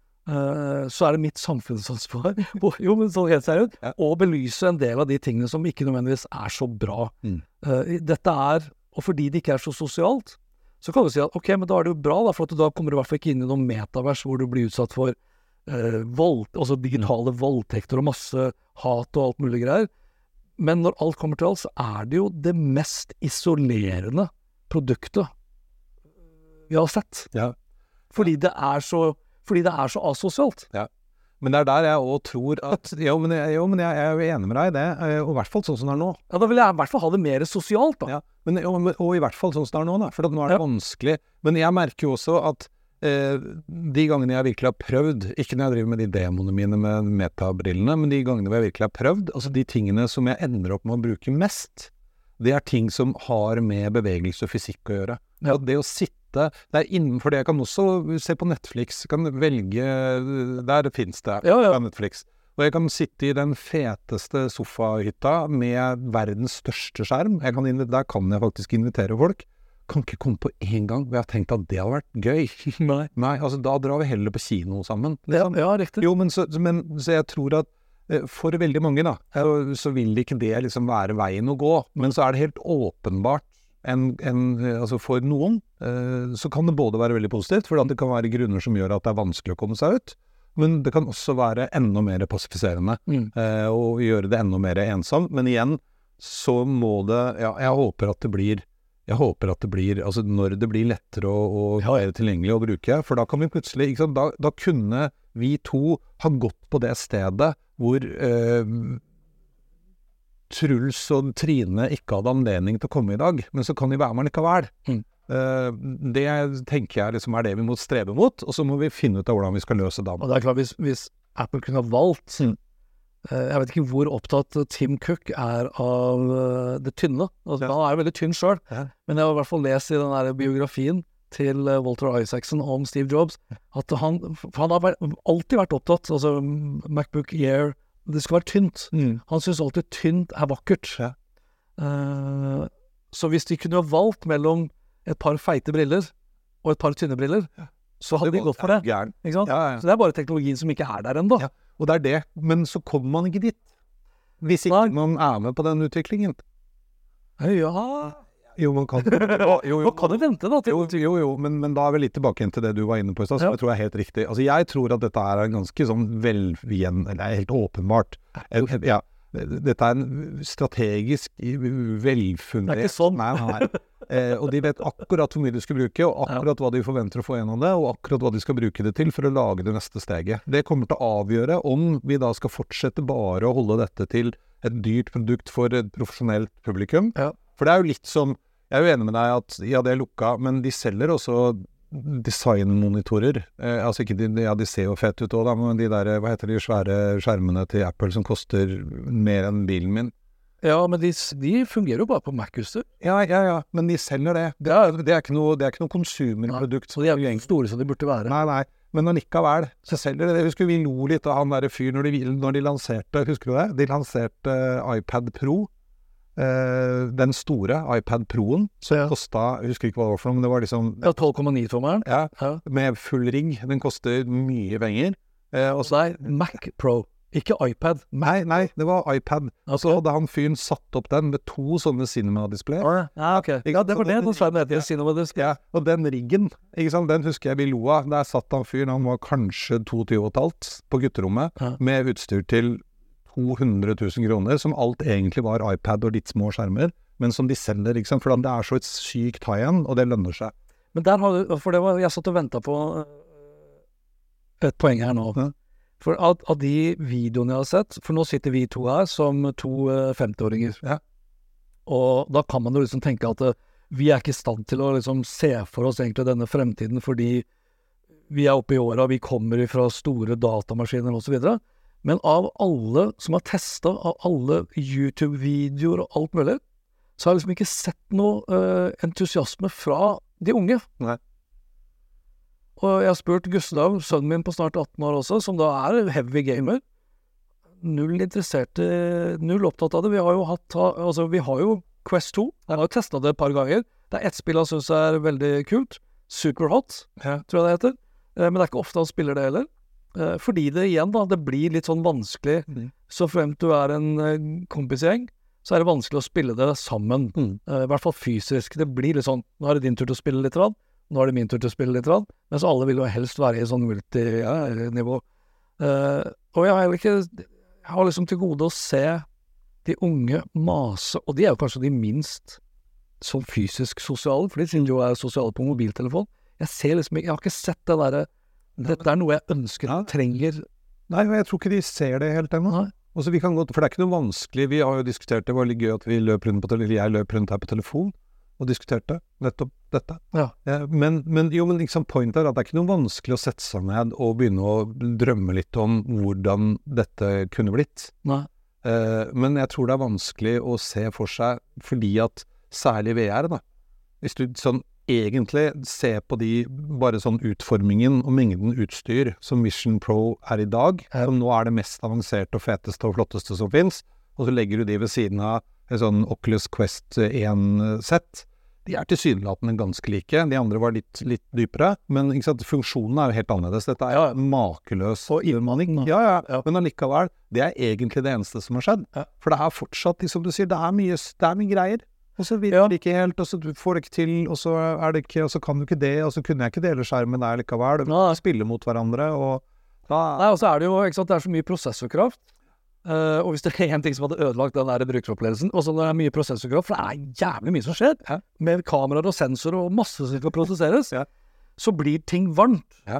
Uh, så er det mitt samfunnsansvar jo, men sånn helt seriøst ja. Å belyse en del av de tingene som ikke nødvendigvis er så bra mm. uh, dette er, og fordi det ikke er så sosialt så kan du si at ok, men da er det jo bra da, for at du da kommer du i hvert fall ikke inn i noen metavers hvor du blir utsatt for uh, vold, altså digitale mm. voldtekter og masse hat og alt mulig greier, men når alt kommer til alt så er det jo det mest isolerende produktet vi har sett ja. Fordi det er så Fordi det er så asosialt. Ja. Men det er der jeg også tror at Jo, men jeg, jo, men jeg, jeg er jo enig med deg i det. Og i hvert fall sånn som det er nå. Ja, da vil jeg i hvert fall ha det mer sosialt, da. Ja, men, og, og i hvert fall sånn som det er nå, da. For nå er det ja. vanskelig. Men jeg merker jo også at eh, de gangene jeg virkelig har prøvd, ikke når jeg driver med de demoene mine med metabrillene, men de gangene hvor jeg virkelig har prøvd, altså de tingene som jeg ender opp med å bruke mest, det er ting som har med bevegelse og fysikk å gjøre. Ja. Og det å sitte det er innenfor det. Jeg kan også se på Netflix, jeg kan velge der det finnes det ja, ja. på Netflix, og jeg kan sitte i den feteste sofahytta med verdens største skjerm. Jeg kan, der kan jeg faktisk invitere folk. Kan ikke komme på en gang hvor jeg har tenkt at det hadde vært gøy. Nei. Nei, altså da drar vi heller på kino sammen. Liksom. Ja, ja, riktig. Jo, men så, men så jeg tror at for veldig mange da, så, så vil ikke det liksom være veien å gå, men så er det helt åpenbart En, en, altså for noen eh, så kan det både være veldig positivt, for det kan være grunner som gjør at det er vanskelig å komme seg ut, men det kan også være enda mer passifiserende mm. eh, og gjøre det enda mer ensomt. Men igjen så må det, ja, jeg håper at det blir jeg håper at det blir, altså når det blir lettere å, å ha det tilgjengelig å bruke, for da kan vi plutselig, ikke sant, da, da kunne vi to ha gått på det stedet hvor eh, Truls og Trine ikke hadde anledning til å komme i dag, men så kan de være med likevel. Mm. Uh, det tenker jeg liksom er det vi må strebe mot, og så må vi finne ut av hvordan vi skal løse det. Og det er klart, hvis, hvis Apple kunne ha valgt, mm. uh, jeg vet ikke hvor opptatt Tim Cook er av uh, det tynne. Altså, ja. Han er jo veldig tynn selv, ja. Men jeg har i hvert fall lest i den der biografien til uh, Walter Isaacson om Steve Jobs, at han, han har vært, alltid vært opptatt, altså MacBook Air, det skal være tynt. Mm. Han synes alltid tynt er vakkert. Ja. Uh, så hvis de kunne ha valgt mellom et par feite briller og et par tynne briller, ja. Så hadde de gått for det. Ikke sant? Ja, ja. Så det er bare teknologien som ikke er der enda. Ja. Og det er det, men så kommer man ikke dit. Hvis ikke Nei. Man er med på den utviklingen. Ja... Jo, man kan, jo, jo, man kan jo vente da til. Jo, jo, jo men, men da er vi litt tilbake inn til det du var inne på i stad, så ja. Jeg tror jeg er helt riktig. Altså, jeg tror at dette er en ganske sånn velgjen, eller helt åpenbart. Ja, dette er en strategisk velfunnet. Det er ikke sånn. Nei, nei. Eh, og de vet akkurat hvor mye de skal bruke, og akkurat hva de forventer å få igjen av det, og akkurat hva de skal bruke det til for å lage det neste steget. Det kommer til å avgjøre om vi da skal fortsette bare å holde dette til et dyrt produkt for et profesjonelt publikum. Ja. For det er jo litt som, jeg er jo enig med deg at ja, det er lukka, men de selger også designmonitorer. Eh, altså ikke de, ja, de ser jo fett ut også da, men de der, hva heter de svære skjermene til Apple som koster mer enn bilen min. Ja, men de, de fungerer jo bare på Mac-huset. Ja, ja, ja, men de selger det. Det er, det er ikke noe, det er ikke noe konsumerprodukt. Så de er jo ikke store som de burde være. Nei, nei, men allikevel, så selger det. Jeg husker vi lo litt av han der fyr når de, når de lanserte, husker du det? De lanserte uh, iPad Pro. Uh, den store iPad Proen som ja. Kostet, jeg husker ikke hva det var for noe, men det var liksom ja, tolv komma ni-tommeren ja, ja, med full rigg, den koster mye penger uh, og så Nei, Mac Pro, ikke iPad. Nei, nei, det var iPad okay. Så hadde han fyren satt opp den med to sånne cinema-display oh, ja, ok, ja, det var det den sveien heter, cinema-display ja, og den riggen, ikke sant, den husker jeg vi lo av, der satt han fyren, han var kanskje tjueto og et halvt på gutterommet ja. Med utstyr til to hundre tusen kroner, som alt egentlig var iPad og litt små skjermer, men som de selger, liksom, for det er så et sykt high-end, og det lønner seg. Men der har du, for det var, jeg satt og ventet på et poeng her nå. Ja. For av, av de videoene jeg har sett, for nå sitter vi to her som to femti-åringer. Ja. Og da kan man jo liksom tenke at vi er ikke i stand til å liksom se for oss egentlig denne fremtiden, fordi vi er oppe i året, vi kommer fra store datamaskiner og så videre. Men av alle som har testet, av alle YouTube-videoer og alt mulig, så har jeg liksom ikke sett noe uh, entusiasme fra de unge. Nei. Og jeg har spurt Gustav, sønnen min på snart atten år også, som da er heavy gamer. Null interessert, null opptatt av det. Vi har jo hatt, altså vi har jo Quest to. Jeg har jo testet det et par ganger. Det er ett spill han synes er veldig kult. Superhot, ja. Tror jeg det heter. Uh, men det er ikke ofte han spiller det heller. Fordi det igjen da, det blir litt sånn vanskelig mm. Så fremt du er en uh, kompisgjeng så er det vanskelig å spille det sammen mm. uh, I hvert fall fysisk, det blir litt sånn nå er det din tur til å spille litt rann, nå er det min tur til å spille litt rann, mens alle vil jo helst være i sånn multi-nivå uh, og jeg har ikke jeg har liksom til gode å se de unge mase, og de er jo kanskje de minst sånn fysisk sosiale, for de synes jo er sosiale på mobiltelefon, jeg ser liksom ikke, jeg har ikke sett det der dette er noe jeg ønsker, ja. Trenger. Nei, jeg tror ikke de ser det helt ennå. Og så vi kan gå, for det er ikke noe vanskelig, vi har jo diskutert det, det var litt gøy at vi løp rundt på telefon, jeg løp rundt her på telefon, og diskuterte nettopp dette. Ja. Ja, men, men jo, men liksom point er at det er ikke noe vanskelig å sette seg ned og begynne å drømme litt om hvordan dette kunne blitt. Nei. Eh, men jeg tror det er vanskelig å se for seg, fordi at særlig V R da, hvis du sånn egentlig se på de bare sånn utformingen og mengden utstyr som Vision Pro er i dag, ja. Som nå er det mest avanserte og feteste og flotteste som finnes, og så legger du de ved siden av en sånn Oculus Quest one-sett. De er tilsynelatende ganske like, de andre var litt, litt dypere, men ikke sant, funksjonen er jo helt annerledes. Dette er jo makeløs og innmanning. Ja, ja, ja, men allikevel, det er egentlig det eneste som har skjedd. Ja. For det er fortsatt, som du sier, det er mye, det er mye greier. Og så virker det ikke helt, og så får det ikke til, og så er det ikke, og så kan du ikke det, og så kunne jeg ikke dele skjermen der likevel. Du må spille mot hverandre, og da... Nei, og så er det jo, ikke sant, det er så mye prosessorkraft, uh, og hvis det er en ting som hadde ødelagt den der brukeropplevelsen, og så når det er mye prosessorkraft, for det er jævlig mye som skjer, ja. Med kameraer og sensorer og masse som skal prosesseres, ja. Så blir ting varmt. Ja.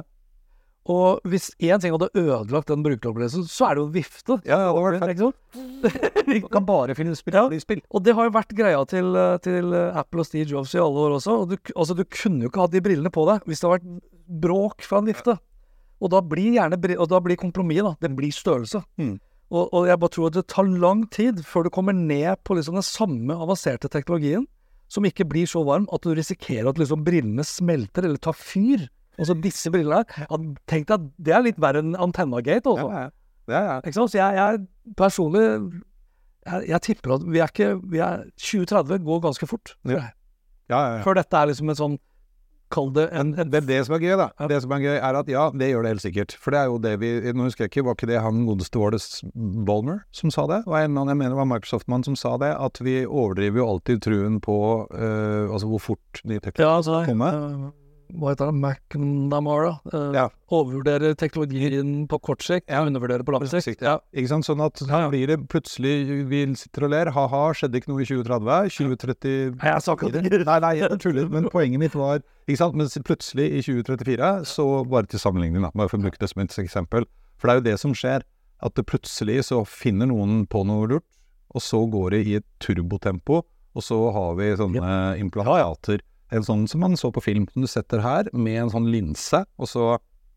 Og hvis en ting hadde ødelagt den brukeropplevelsen, så er det jo vifte. Ja, ja, det var det fett. Du kan bare finne spill, ja. Spill. Og det har jo vært greia til, til Apple og Steve Jobs i alle år også. Og du, altså, du kunne jo ikke hatt de brillene på deg hvis det har vært bråk fra en vifte. Og da blir gjerne, og da blir kompromiss da, det blir størrelse. Mm. Og, og jeg bare tror at det tar lang tid før du kommer ned på liksom den samme avanserte teknologien, som ikke blir så varm at du risikerer at liksom brillene smelter eller tar fyr. Altså disse brillene her, jeg tenkte at det er litt verre enn Antennagate også. Ja, ja. Ja, ja. Ikke sant? Så jeg, jeg personlig, jeg, jeg tipper at vi er ikke, vi er tjue tretti går ganske fort. Ja. Ja, ja, ja. Før dette er liksom en sånn, kall det en... en det, det som er gøy da, ja. Det som er gøy er at ja, det gjør det helt sikkert. For det er jo det vi, nå husker jeg ikke, var ikke det han godeste Wallace Ballmer som sa det? Og en annen, jeg mener det var Microsoft-mann som sa det, at vi overdriver jo alltid truen på, uh, altså hvor fort de teknologier ja, altså, kommer. Uh, hva heter det, McNamara, uh, Ja. overvurderer teknologien på kort sikt, ja. undervurderer på lang sikt. Ja. Ikke sant? Sånn at Ja, ja. blir det plutselig, vi sitter og ler, haha, skjedde ikke noe i tjue tretti, tjue tretti... Nei, jeg sa ikke det. Nei, nei, jeg tuller, men poenget mitt var, ikke sant, men plutselig i tjue trettifire, så bare til sammenligning da, bare for å bruke det som et eksempel, for det er jo det som skjer, at det plutselig så finner noen på noe lurt, og så går det i et turbotempo, og så har vi sånne implantater, en sånn som man så på film, som du setter her, med en sånn linse, og så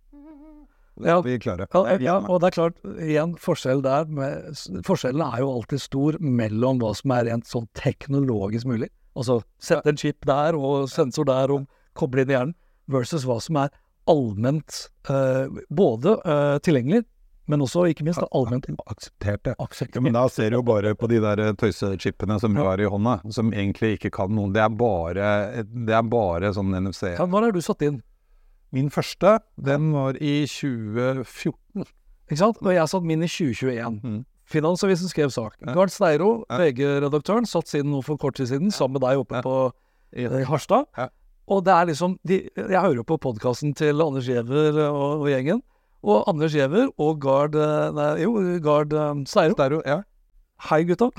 Ja. er vi klare. Ja, ja, og det er klart, igjen, forskjell der, med, forskjellen er jo alltid stor mellom hva som er rent sånn teknologisk mulig, altså sette en chip der, og sensor der, og koble inn i hjernen, versus hva som er allment, eh, både eh, tilgjengelig, men også, ikke minst, allment Akseptert det. akseptert. Ja, men da ser du jo bare på de der tøysechipene som vi har i hånda, som egentlig ikke kan noen. Det er bare, det er bare sånn N F C. Ja, når har du satt inn? Min første, den var i tjue fjorten. Ikke sant? Og jeg satt min i tjue tjueen. Mm. Finansavisen skrev sak. Ja. Gard Steiro, Ja. V G-redaktøren, satt siden noe for kort tid siden, sammen med deg oppe Ja. på eh, Harstad. Ja. Og det er liksom, de, jeg hører jo på podcasten til Anders Giæver og, og gjengen, og Anders Giæver og Gard, eh, nei, jo, Gard eh, Steiro. Steiro, ja. Hei gutta.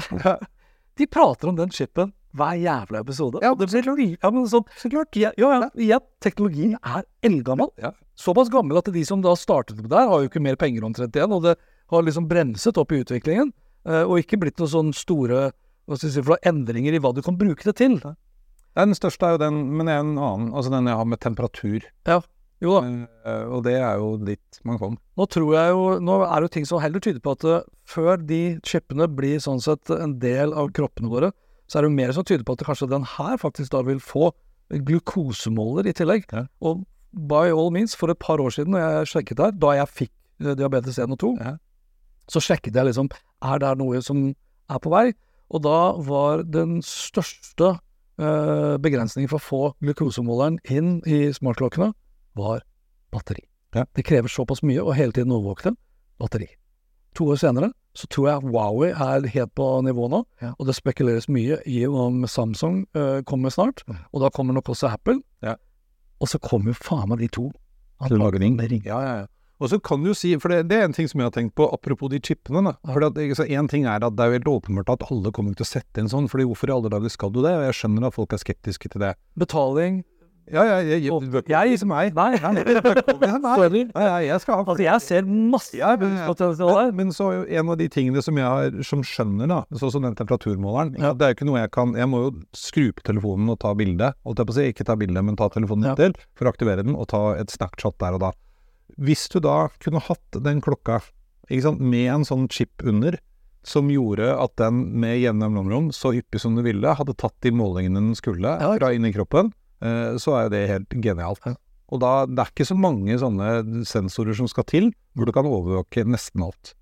De prater om den chipen hver jævla episode. Ja, Og det blir teknologi. Ja, men sånn, så klart. Ja, ja, ja, igjen, teknologien er eldgammel. Ja. Såpass gammel at de som da startet med der, har jo ikke mer penger omtrent igjen, og det har liksom bremset opp i utviklingen, eh, og ikke blitt noen sånne store, hva skal jeg si, for noen endringer i hva du kan bruke det til. Den største er jo den, men det er en annen, altså den jeg har med temperatur. Ja, jo da. Eh, og det er jo dit man kom. Nå tror jeg jo, nå er det jo ting som heller tyder på at uh, før de chipene blir sånn sett en del av kroppene våre, så er det jo mer som tyder på at kanskje den her faktisk da vil få glukosemåler i tillegg. Ja. Og by all means, for et par år siden, når jeg sjekket der, da jeg fikk uh, diabetes en og to, Ja. så sjekket jeg liksom, er det noe som er på vei? Og da var den største uh, begrensningen for å få glukosemåleren inn i smartklokkene, var batteri. Ja. Det krever såpass mye, og hele tiden overvåkne batteri. To år senere, så tror jeg Huawei er helt på nivå nå, Ja. og det spekuleres mye i om Samsung uh, kommer snart, Ja. og da kommer nok også Apple, Ja. og så kommer jo faen meg de to. Til å lage ring. Med ring. Ja, ja, ja. Og så kan du si, for det, det er en ting som jeg har tenkt på, apropos de chipene da. For at, ikke, så en ting er at det er jo helt åpenbart at alle kommer til å sette en sånn, fordi hvorfor i alle dager skal du det? Og jeg skjønner at folk er skeptiske til det. Betaling. Ja, ja, jeg, jeg, Og- jeg, jeg- som meg. Nei, Ja, nei. sorry. Ja, ja, jeg skal ha Altså, jeg ser masse Ja, men- potensial der. Men, men så er jo en av de tingene som jeg har, som skjønner da, sånn som den temperaturmåleren, Ja. det er jo ikke noe jeg kan, jeg må jo skru på telefonen og ta bilde, holdt jeg på å si, ikke ta bilde, men ta telefonen Ja. til, for å aktivere den, og ta et snapshot der og da. Hvis du da kunne hatt den klokka, ikke sant, med en sånn chip under, som gjorde at den med jevne mellomrom, så hyppig som du ville, hadde tatt de målingene den skulle Ja. fra inn i kroppen, eh, så er jo det helt genialt. Ja. Og da, det er ikke så mange sånne sensorer som skal til, hvor du kan overvåke nesten alt.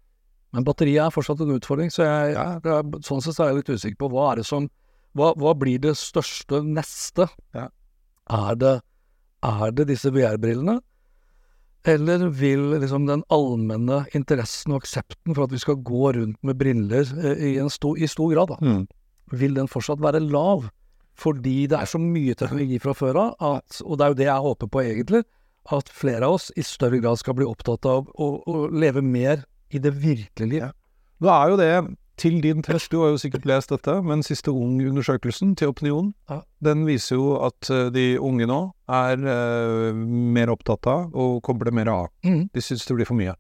Men batteriet er fortsatt en utfordring, så jeg, jeg, jeg sånn sett så er jeg litt usikker på hva er det som, hva, hva blir det største neste? Ja. Er det, er det disse V R-brillene? Eller vil liksom den allmenne interessen og aksepten for at vi skal gå rundt med briller eh, i, en sto, i stor grad, da, Mm. vil den fortsatt være lav? Fordi det er så mye teknologi fra før av, at, og det er jo det jeg håper på egentlig, at flere av oss i større grad skal bli opptatt av å, å leve mer i det virkelige liv. Nå er jo det, til din test, du har jo sikkert lest dette, men siste ung-undersøkelsen til Opinion, Ja. den viser jo at eh, de unge nå er eh, mer opptatt av å koble mer av. Mhm. De synes det blir for mye.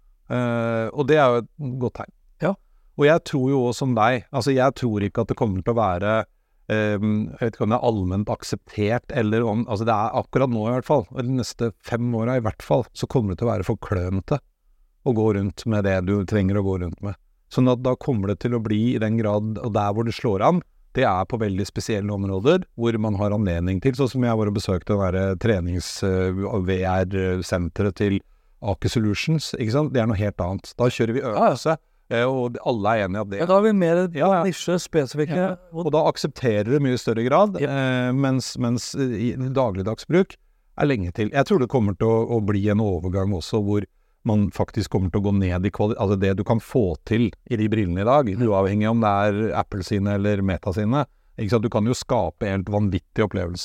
Eh, og det er jo et godt tegn. Ja. Og jeg tror jo også som deg, altså jeg tror ikke at det kommer til å være, eh, jeg vet ikke om det er allment akseptert, eller om, altså det er akkurat nå i hvert fall, og de neste fem åra i hvert fall, så kommer det til å være for klønete å gå rundt med det du trenger å gå rundt med. Sånn at da kommer det til å bli i den grad, og der hvor det slår an, det er på veldig spesielle områder, hvor man har anledning til, sånn som jeg var og besøkte den der trenings-V R-senteret til Aker Solutions, ikke sant? Det er noe helt annet. Da kjører vi øvelse, eh, og alle er enige at det Ja, da er vi mer Ja, ja. nisje, spesifikke. Ja. Og da aksepterer det mye større grad, Ja. eh, mens, mens i dagligdagsbruk er lenge til. Jeg tror det kommer til å, å bli en overgang også, hvor man faktisk kommer til å gå ned i kvalitet, altså det du kan få til i de brillene i dag, uavhengig om det er Apple sine eller Meta sine. Ikke sant? Du kan jo skape helt vanvittige opplevelser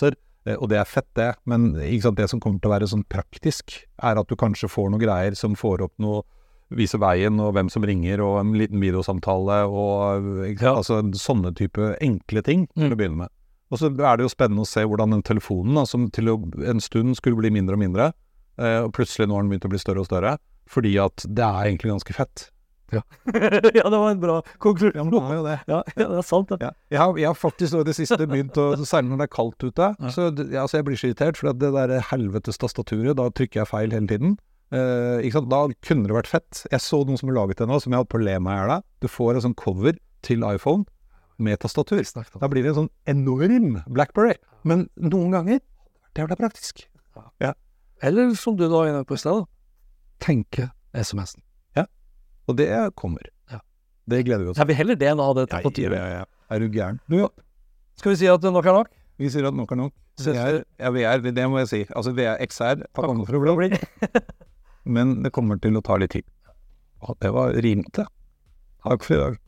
og det er fett det, men ikke sant, det som kommer til å være sånn praktisk, er at du kanskje får noen greier som får opp noe, vise veien, og hvem som ringer, og en liten videosamtale, og ikke, ja. altså sånne type enkle ting til mm. å begynne med. Og så er det jo spennende å se hvordan den telefonen, da, som til en stund skulle bli mindre og mindre, eh, og plutselig nå har den begynt å bli større og større, fordi at det er egentlig ganske fett. Ja, ja det var en bra konklusjon. Ja, men det er jo det. Ja, ja, det er sant det. Ja. Jeg, har, jeg har faktisk nå i det siste begynt å, særlig når det er kaldt ute, ja. så ja, altså jeg blir så irritert, for det der helvetes tastaturet, da trykker jeg feil hele tiden. Eh, ikke sant? Da kunne det vært fett. Jeg så noen som har laget det nå, som jeg hadde på å le meg her da. Du får en sånn cover til iPhone med tastatur. Da blir det en sånn enorm BlackBerry. Men noen ganger, det er det praktisk. Ja. Eller som du da var inne på i stedet, tenke S M S-en. Og det kommer. Ja. Det gleder vi oss. Jeg vil heller det enn å ha det på tid. Ja, ja, ja. Er du gæren? Du, ja. Skal vi si at nok er nok? Vi sier at nok er nok. Vi er, ja, vi er, det må jeg si. Altså, vi er X R, takk for å bli. Men det kommer til å ta litt tid. Og det var rimte. Takk for i dag.